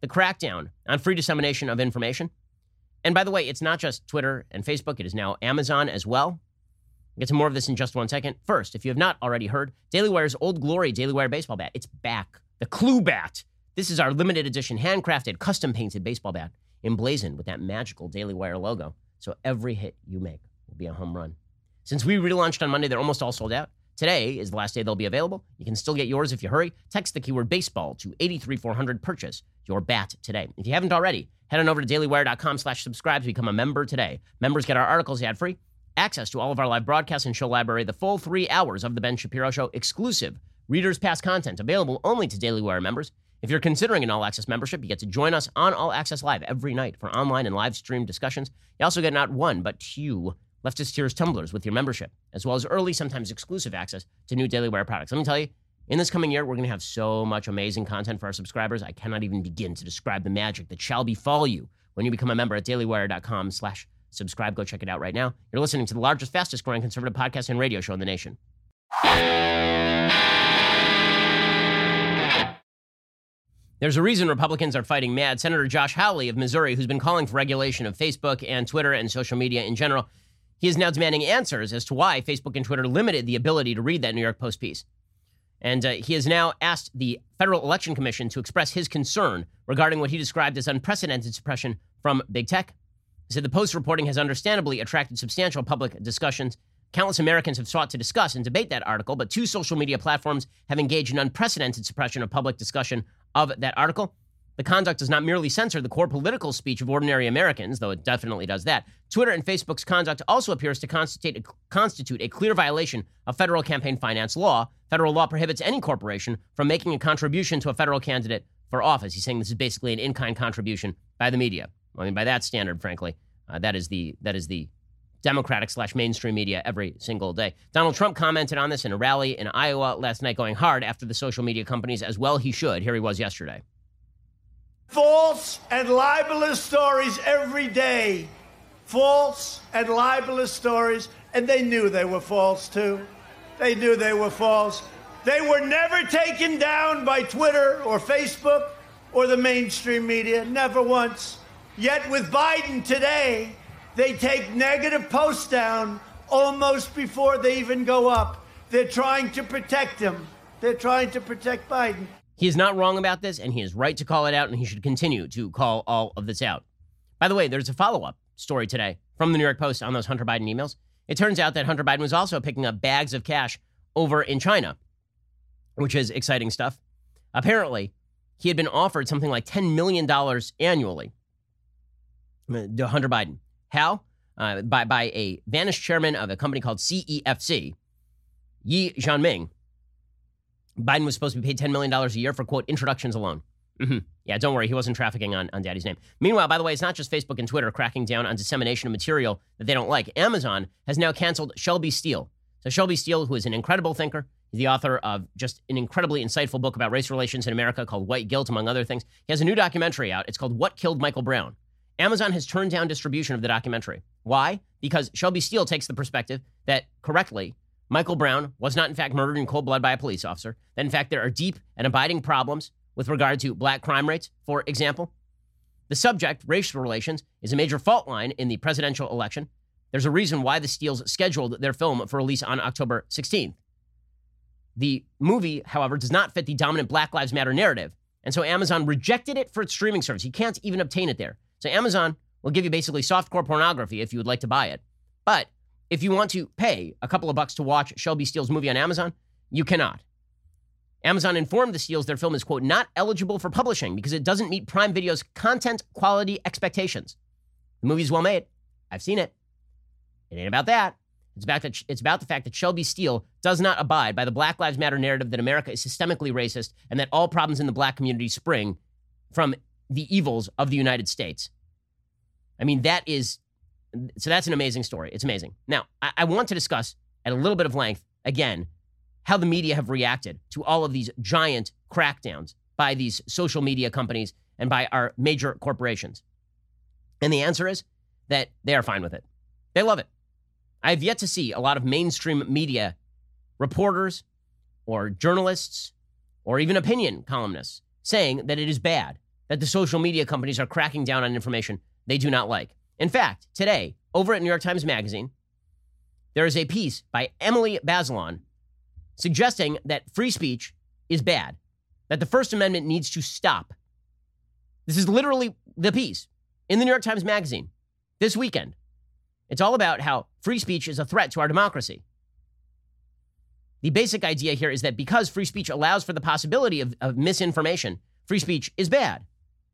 the crackdown on free dissemination of information. And by the way, it's not just Twitter and Facebook. It is now Amazon as well. I'll get to more of this in just 1 second. First, if you have not already heard, Daily Wire's Old Glory Daily Wire baseball bat. It's back. The Clue Bat. This is our limited edition, handcrafted, custom-painted baseball bat, emblazoned with that magical Daily Wire logo. So every hit you make will be a home run. Since we relaunched on Monday, they're almost all sold out. Today is the last day they'll be available. You can still get yours if you hurry. Text the keyword baseball to 83400. Purchase your bat today. If you haven't already, head on over to dailywire.com/subscribe to become a member today. Members get our articles ad-free, access to all of our live broadcasts and show library, the full 3 hours of The Ben Shapiro Show, exclusive Reader's Pass content available only to Daily Wire members. If you're considering an all-access membership, you get to join us on All Access Live every night for online and live stream discussions. You also get not one, but 2 Leftist Tears tumblers with your membership, as well as early, sometimes exclusive access to new Daily Wire products. Let me tell you, in this coming year, we're going to have so much amazing content for our subscribers. I cannot even begin to describe the magic that shall befall you when you become a member at dailywire.com/subscribe. Go check it out right now. You're listening to the largest, fastest growing conservative podcast and radio show in the nation. There's a reason Republicans are fighting mad. Senator Josh Hawley of Missouri, who's been calling for regulation of Facebook and Twitter and social media in general, he is now demanding answers as to why Facebook and Twitter limited the ability to read that New York Post piece. And he has now asked the Federal Election Commission to express his concern regarding what he described as unprecedented suppression from big tech. He said the Post reporting has understandably attracted substantial public discussions. Countless Americans have sought to discuss and debate that article, but 2 social media platforms have engaged in unprecedented suppression of public discussion of that article. The conduct does not merely censor the core political speech of ordinary Americans, though it definitely does that. Twitter and Facebook's conduct also appears to constitute a clear violation of federal campaign finance law. Federal law prohibits any corporation from making a contribution to a federal candidate for office. He's saying this is basically an in-kind contribution by the media. I mean, by that standard, frankly, that is the Democratic/mainstream media every single day. Donald Trump commented on this in a rally in Iowa last night, going hard after the social media companies, as well he should. Here he was yesterday. False and libelous stories every day. False and libelous stories. And they knew they were false, too. They knew they were false. They were never taken down by Twitter or Facebook or the mainstream media. Never once. Yet with Biden today, they take negative posts down almost before they even go up. They're trying to protect him. They're trying to protect Biden. He is not wrong about this, and he is right to call it out, and he should continue to call all of this out. By the way, there's a follow-up story today from the New York Post on those Hunter Biden emails. It turns out that Hunter Biden was also picking up bags of cash over in China, which is exciting stuff. Apparently, he had been offered something like $10 million annually to Hunter Biden. How? By a vanished chairman of a company called CEFC, Yi Jianming. Biden was supposed to be paid $10 million a year for, quote, introductions alone. Yeah, don't worry. He wasn't trafficking on daddy's name. Meanwhile, by the way, it's not just Facebook and Twitter cracking down on dissemination of material that they don't like. Amazon has now canceled Shelby Steele. So Shelby Steele, who is an incredible thinker, he's the author of just an incredibly insightful book about race relations in America called White Guilt, among other things. He has a new documentary out. It's called What Killed Michael Brown. Amazon has turned down distribution of the documentary. Why? Because Shelby Steele takes the perspective that, correctly, Michael Brown was not, in fact, murdered in cold blood by a police officer. That, in fact, there are deep and abiding problems with regard to black crime rates, for example. The subject, racial relations, is a major fault line in the presidential election. There's a reason why the Steeles scheduled their film for release on October 16th. The movie, however, does not fit the dominant Black Lives Matter narrative, and so Amazon rejected it for its streaming service. You can't even obtain it there. So Amazon will give you basically softcore pornography if you would like to buy it. But if you want to pay a couple of bucks to watch Shelby Steele's movie on Amazon, you cannot. Amazon informed the Steeles their film is, quote, not eligible for publishing because it doesn't meet Prime Video's content quality expectations. The movie's well made. I've seen it. It ain't about that. It's about the fact that Shelby Steele does not abide by the Black Lives Matter narrative that America is systemically racist and that all problems in the black community spring from the evils of the United States. I mean, that's an amazing story. It's amazing. Now, I want to discuss at a little bit of length, again, how the media have reacted to all of these giant crackdowns by these social media companies and by our major corporations. And the answer is that they are fine with it. They love it. I have yet to see a lot of mainstream media reporters or journalists or even opinion columnists saying that it is bad that the social media companies are cracking down on information they do not like. In fact, today, over at New York Times Magazine, there is a piece by Emily Bazelon suggesting that free speech is bad, that the First Amendment needs to stop. This is literally the piece in the New York Times Magazine this weekend. It's all about how free speech is a threat to our democracy. The basic idea here is that because free speech allows for the possibility of misinformation, free speech is bad.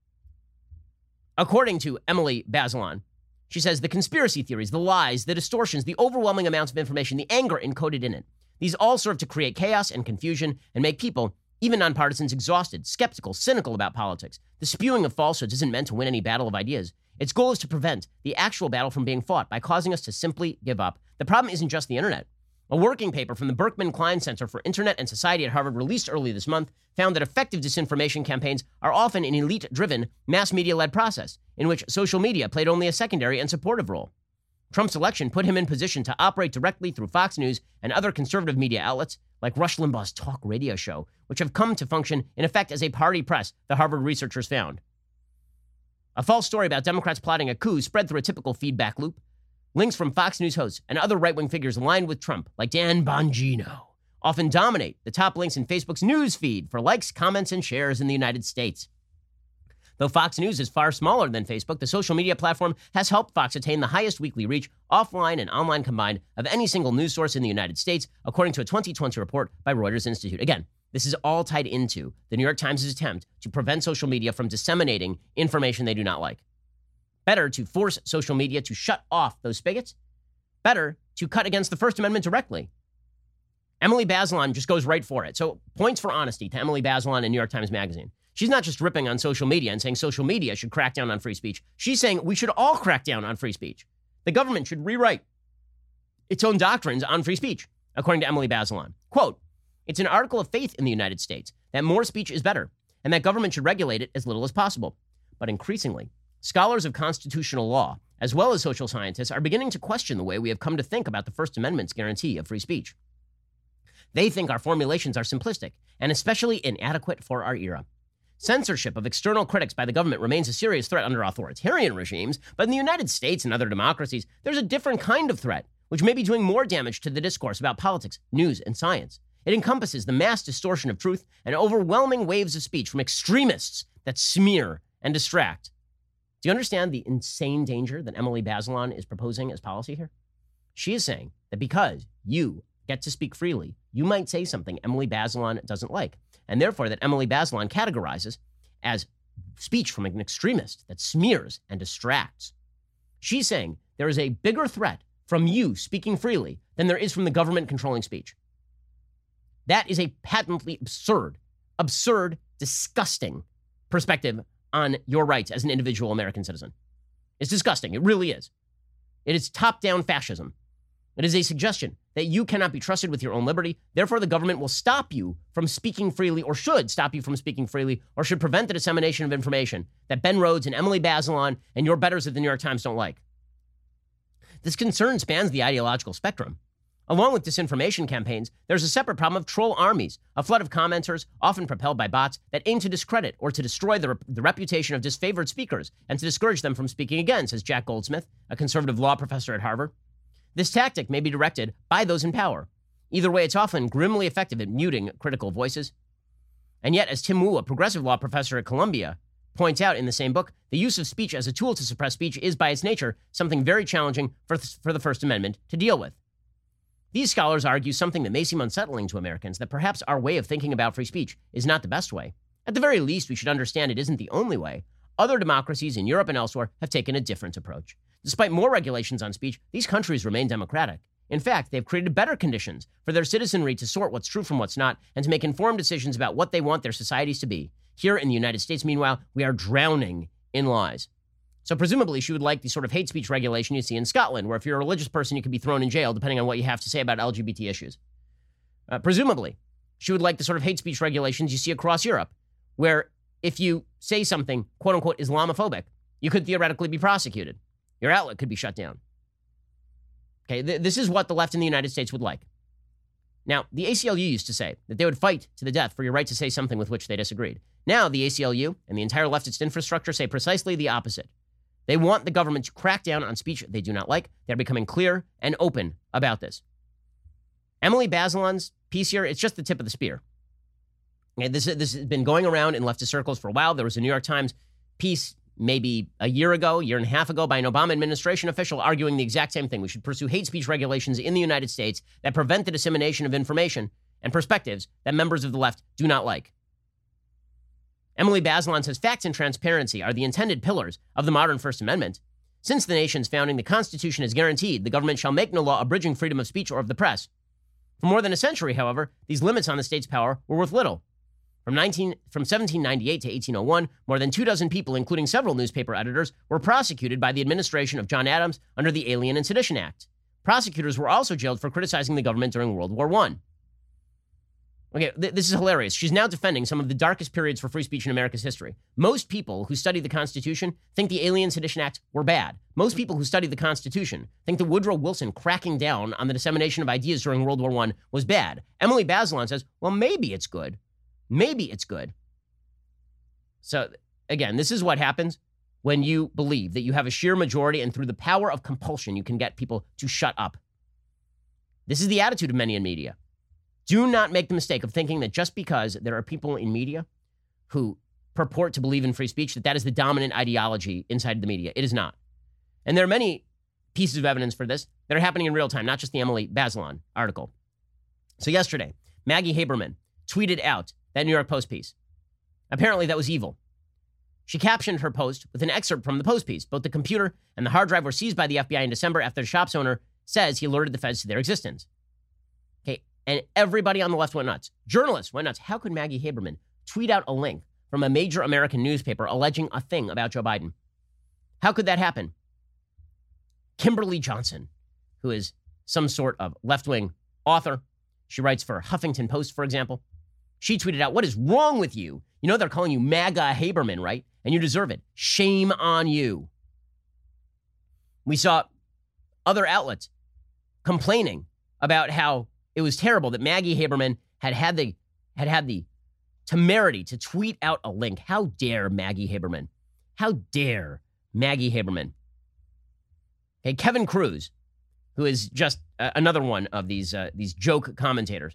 According to Emily Bazelon, she says the conspiracy theories, the lies, the distortions, the overwhelming amounts of information, the anger encoded in it, these all serve to create chaos and confusion and make people, even nonpartisans, exhausted, skeptical, cynical about politics. The spewing of falsehoods isn't meant to win any battle of ideas. Its goal is to prevent the actual battle from being fought by causing us to simply give up. The problem isn't just the internet. A working paper from the Berkman Klein Center for Internet and Society at Harvard released early this month found that effective disinformation campaigns are often an elite-driven, mass media-led process in which social media played only a secondary and supportive role. Trump's election put him in position to operate directly through Fox News and other conservative media outlets like Rush Limbaugh's talk radio show, which have come to function in effect as a party press, the Harvard researchers found. A false story about Democrats plotting a coup spread through a typical feedback loop. Links from Fox News hosts and other right-wing figures aligned with Trump, like Dan Bongino, often dominate the top links in Facebook's news feed for likes, comments, and shares in the United States. Though Fox News is far smaller than Facebook, the social media platform has helped Fox attain the highest weekly reach, offline and online combined, of any single news source in the United States, according to a 2020 report by Reuters Institute. Again, this is all tied into the New York Times' attempt to prevent social media from disseminating information they do not like. Better to force social media to shut off those spigots. Better to cut against the First Amendment directly. Emily Bazelon just goes right for it. So points for honesty to Emily Bazelon in New York Times Magazine. She's not just ripping on social media and saying social media should crack down on free speech. She's saying we should all crack down on free speech. The government should rewrite its own doctrines on free speech, according to Emily Bazelon. Quote, "It's an article of faith in the United States that more speech is better and that government should regulate it as little as possible. But increasingly, scholars of constitutional law, as well as social scientists, are beginning to question the way we have come to think about the First Amendment's guarantee of free speech. They think our formulations are simplistic and especially inadequate for our era. Censorship of external critics by the government remains a serious threat under authoritarian regimes, but in the United States and other democracies, there's a different kind of threat, which may be doing more damage to the discourse about politics, news, and science. It encompasses the mass distortion of truth and overwhelming waves of speech from extremists that smear and distract." Do you understand the insane danger that Emily Bazelon is proposing as policy here? She is saying that because you get to speak freely, you might say something Emily Bazelon doesn't like, and therefore that Emily Bazelon categorizes as speech from an extremist that smears and distracts. She's saying there is a bigger threat from you speaking freely than there is from the government controlling speech. That is a patently absurd, disgusting perspective on your rights as an individual American citizen. It's disgusting. It really is. It is top-down fascism. It is a suggestion that you cannot be trusted with your own liberty. Therefore, the government will stop you from speaking freely, or should stop you from speaking freely, or should prevent the dissemination of information that Ben Rhodes and Emily Bazelon and your betters at the New York Times don't like. This concern spans the ideological spectrum. Along with disinformation campaigns, there's a separate problem of troll armies, a flood of commenters, often propelled by bots, that aim to discredit or to destroy the reputation of disfavored speakers and to discourage them from speaking again, says Jack Goldsmith, a conservative law professor at Harvard. This tactic may be directed by those in power. Either way, it's often grimly effective at muting critical voices. And yet, as Tim Wu, a progressive law professor at Columbia, points out in the same book, the use of speech as a tool to suppress speech is, by its nature, something very challenging for the First Amendment to deal with. These scholars argue something that may seem unsettling to Americans, that perhaps our way of thinking about free speech is not the best way. At the very least, we should understand it isn't the only way. Other democracies in Europe and elsewhere have taken a different approach. Despite more regulations on speech, these countries remain democratic. In fact, they've created better conditions for their citizenry to sort what's true from what's not and to make informed decisions about what they want their societies to be. Here in the United States, meanwhile, we are drowning in lies. So presumably she would like the sort of hate speech regulation you see in Scotland, where if you're a religious person, you could be thrown in jail depending on what you have to say about LGBT issues. Presumably, she would like the sort of hate speech regulations you see across Europe, where if you say something, quote unquote, Islamophobic, you could theoretically be prosecuted. Your outlet could be shut down. Okay, this is what the left in the United States would like. Now, the ACLU used to say that they would fight to the death for your right to say something with which they disagreed. Now, the ACLU and the entire leftist infrastructure say precisely the opposite. They want the government to crack down on speech they do not like. They're becoming clear and open about this. Emily Bazelon's piece here, it's just the tip of the spear. Okay, this has been going around in leftist circles for a while. There was a New York Times piece maybe a year and a half ago by an Obama administration official arguing the exact same thing. We should pursue hate speech regulations in the United States that prevent the dissemination of information and perspectives that members of the left do not like. Emily Bazelon says facts and transparency are the intended pillars of the modern First Amendment. Since the nation's founding, the Constitution has guaranteed the government shall make no law abridging freedom of speech or of the press. For more than a century, however, these limits on the state's power were worth little. From 1798 to 1801, more than 24 people, including several newspaper editors, were prosecuted by the administration of John Adams under the Alien and Sedition Act. Prosecutors were also jailed for criticizing the government during World War I. Okay, this is hilarious. She's now defending some of the darkest periods for free speech in America's history. Most people who study the Constitution think the Alien Sedition Act were bad. Most people who study the Constitution think that Woodrow Wilson cracking down on the dissemination of ideas during World War I was bad. Emily Bazelon says, well, maybe it's good. Maybe it's good. So, again, this is what happens when you believe that you have a sheer majority and through the power of compulsion, you can get people to shut up. This is the attitude of many in media. Do not make the mistake of thinking that just because there are people in media who purport to believe in free speech, that is the dominant ideology inside the media. It is not. And there are many pieces of evidence for this that are happening in real time, not just the Emily Bazelon article. So yesterday, Maggie Haberman tweeted out that New York Post piece. Apparently that was evil. She captioned her post with an excerpt from the Post piece. Both the computer and the hard drive were seized by the FBI in December after the shop's owner says he alerted the feds to their existence. Okay, and everybody on the left went nuts. Journalists went nuts. How could Maggie Haberman tweet out a link from a major American newspaper alleging a thing about Joe Biden? How could that happen? Kimberly Johnson, who is some sort of left-wing author, she writes for Huffington Post, for example. She tweeted out, "What is wrong with you? You know they're calling you MAGA Haberman, right? And you deserve it. Shame on you." We saw other outlets complaining about how it was terrible that Maggie Haberman had the temerity to tweet out a link. How dare Maggie Haberman? How dare Maggie Haberman? Okay, Kevin Cruz, who is just another one of these joke commentators.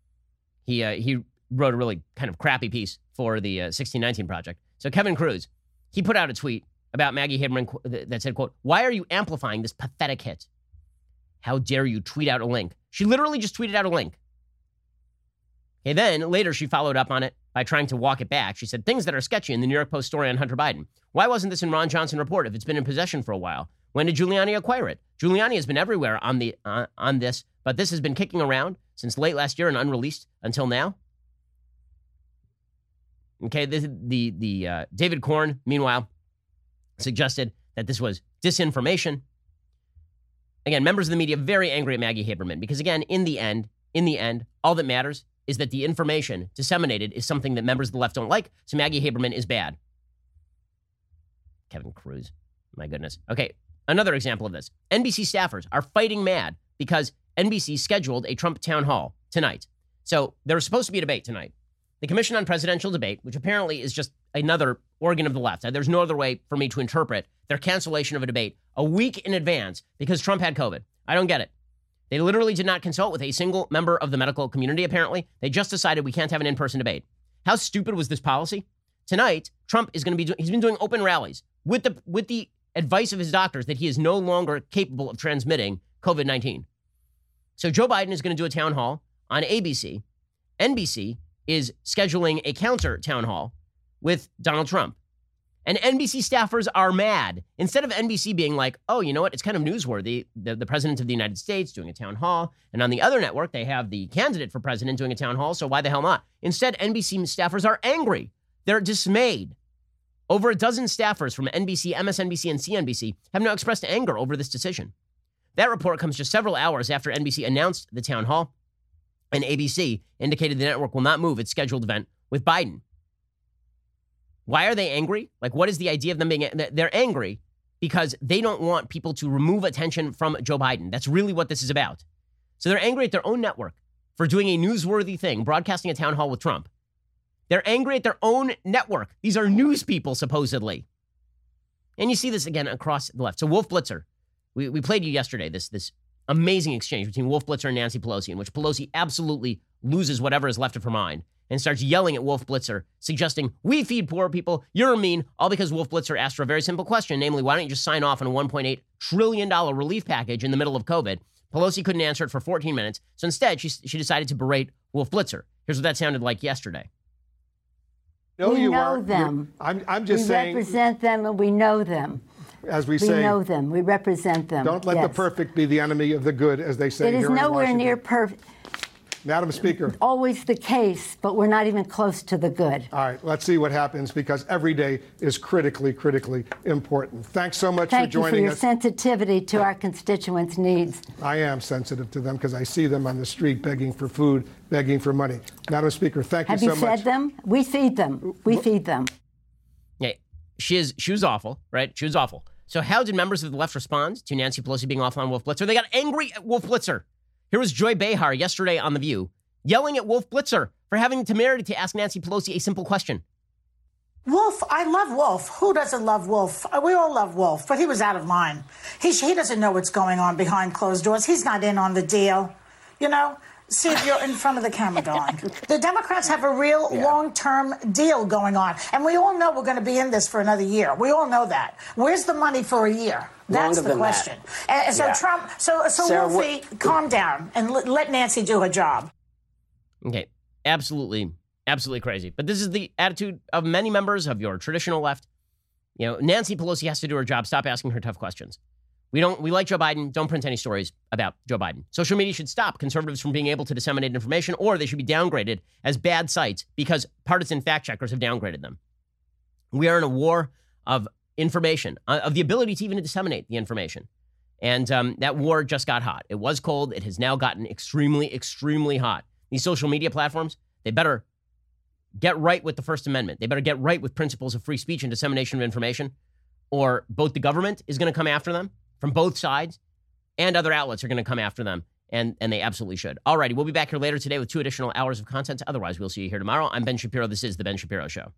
He wrote a really kind of crappy piece for the 1619 Project. So Kevin Cruz, he put out a tweet about Maggie Haberman that said, quote, "Why are you amplifying this pathetic hit? How dare you tweet out a link?" She literally just tweeted out a link. Okay, then later she followed up on it by trying to walk it back. She said, "Things that are sketchy in the New York Post story on Hunter Biden. Why wasn't this in Ron Johnson report if it's been in possession for a while? When did Giuliani acquire it? Giuliani has been everywhere on this, but this has been kicking around since late last year and unreleased until now." Okay, the David Corn, meanwhile, suggested that this was disinformation. Again, members of the media very angry at Maggie Haberman because, again, in the end, all that matters is that the information disseminated is something that members of the left don't like, so Maggie Haberman is bad. Kevin Cruz, my goodness. Okay, another example of this. NBC staffers are fighting mad because NBC scheduled a Trump town hall tonight. So there was supposed to be a debate tonight. The Commission on Presidential Debate, which apparently is just another organ of the left. There's no other way for me to interpret their cancellation of a debate a week in advance because Trump had COVID. I don't get it. They literally did not consult with a single member of the medical community, apparently. They just decided we can't have an in-person debate. How stupid was this policy? Tonight, Trump is going to be he's been doing open rallies with the advice of his doctors that he is no longer capable of transmitting COVID-19. So Joe Biden is going to do a town hall on ABC. NBC is scheduling a counter town hall with Donald Trump. And NBC staffers are mad. Instead of NBC being like, oh, you know what? It's kind of newsworthy. The president of the United States doing a town hall. And on the other network, they have the candidate for president doing a town hall. So why the hell not? Instead, NBC staffers are angry. They're dismayed. Over a dozen staffers from NBC, MSNBC, and CNBC have now expressed anger over this decision. That report comes just several hours after NBC announced the town hall, and ABC indicated the network will not move its scheduled event with Biden. Why are they angry? Like, what is the idea of them being? They're angry because they don't want people to remove attention from Joe Biden. That's really what this is about. So they're angry at their own network for doing a newsworthy thing, broadcasting a town hall with Trump. They're angry at their own network. These are news people, supposedly. And you see this again across the left. So Wolf Blitzer, we played you yesterday, this amazing exchange between Wolf Blitzer and Nancy Pelosi, in which Pelosi absolutely loses whatever is left of her mind and starts yelling at Wolf Blitzer, suggesting, we feed poor people, you're mean, all because Wolf Blitzer asked her a very simple question, namely, why don't you just sign off on a $1.8 trillion relief package in the middle of COVID? Pelosi couldn't answer it for 14 minutes, so instead she decided to berate Wolf Blitzer. Here's what that sounded like yesterday. No, we you know aren't. them. I'm just saying. We represent them and we know them. As we say. We know them. We represent them. Don't let the perfect be the enemy of the good, as they say here in Washington. It is nowhere near perfect. Madam Speaker. Always the case, but we're not even close to the good. All right, let's see what happens, because every day is critically important. Thanks so much for joining us. Thank you for your sensitivity to our constituents' needs. I am sensitive to them because I see them on the street begging for food, begging for money. Madam Speaker, thank you so much. Have you fed them? We feed them. We feed them. Yeah, she was awful, right? She was awful. So how did members of the left respond to Nancy Pelosi being awful on Wolf Blitzer? They got angry at Wolf Blitzer. Here was Joy Behar yesterday on The View yelling at Wolf Blitzer for having the temerity to ask Nancy Pelosi a simple question. Wolf, I love Wolf. Who doesn't love Wolf? We all love Wolf, but he was out of line. He doesn't know what's going on behind closed doors. He's not in on the deal. You know? See, if you're in front of the camera, darling. The Democrats have a real long-term deal going on. And we all know we're going to be in this for another year. We all know that. Where's the money for a year? That's the question. And so Trump, so Sarah, Wolfie, calm down and let Nancy do her job. Okay, absolutely crazy. But this is the attitude of many members of your traditional left. You know, Nancy Pelosi has to do her job. Stop asking her tough questions. We like Joe Biden. Don't print any stories about Joe Biden. Social media should stop conservatives from being able to disseminate information, or they should be downgraded as bad sites because partisan fact checkers have downgraded them. We are in a war of information, of the ability to even disseminate the information. And that war just got hot. It was cold. It has now gotten extremely, extremely hot. These social media platforms, they better get right with the First Amendment. They better get right with principles of free speech and dissemination of information, or both the government is going to come after them from both sides, and other outlets are going to come after them, and they absolutely should. All righty, we'll be back here later today with 2 additional hours of content. Otherwise, we'll see you here tomorrow. I'm Ben Shapiro. This is The Ben Shapiro Show.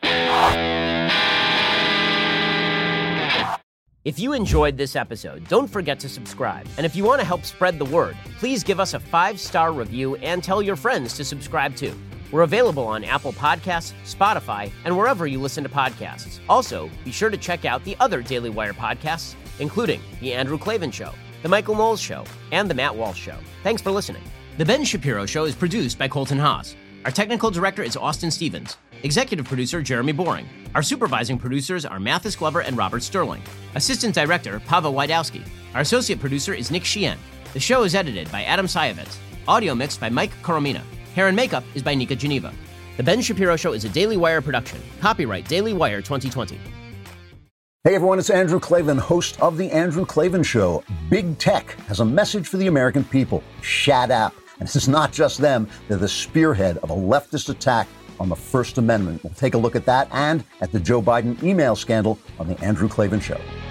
If you enjoyed this episode, don't forget to subscribe. And if you want to help spread the word, please give us a 5-star review and tell your friends to subscribe too. We're available on Apple Podcasts, Spotify, and wherever you listen to podcasts. Also, be sure to check out the other Daily Wire podcasts, including The Andrew Klavan Show, The Michael Knowles Show, and The Matt Walsh Show. Thanks for listening. The Ben Shapiro Show is produced by Colton Haas. Our technical director is Austin Stevens. Executive producer, Jeremy Boring. Our supervising producers are Mathis Glover and Robert Sterling. Assistant director, Pavel Wydowski. Our associate producer is Nick Sheehan. The show is edited by Adam Sayevitz. Audio mixed by Mike Coromina. Hair and makeup is by Nika Geneva. The Ben Shapiro Show is a Daily Wire production. Copyright Daily Wire 2020. Hey everyone, it's Andrew Klavan, host of The Andrew Klavan Show. Big Tech has a message for the American people. Shut up. And this is not just them. They're the spearhead of a leftist attack on the First Amendment. We'll take a look at that and at the Joe Biden email scandal on The Andrew Klavan Show.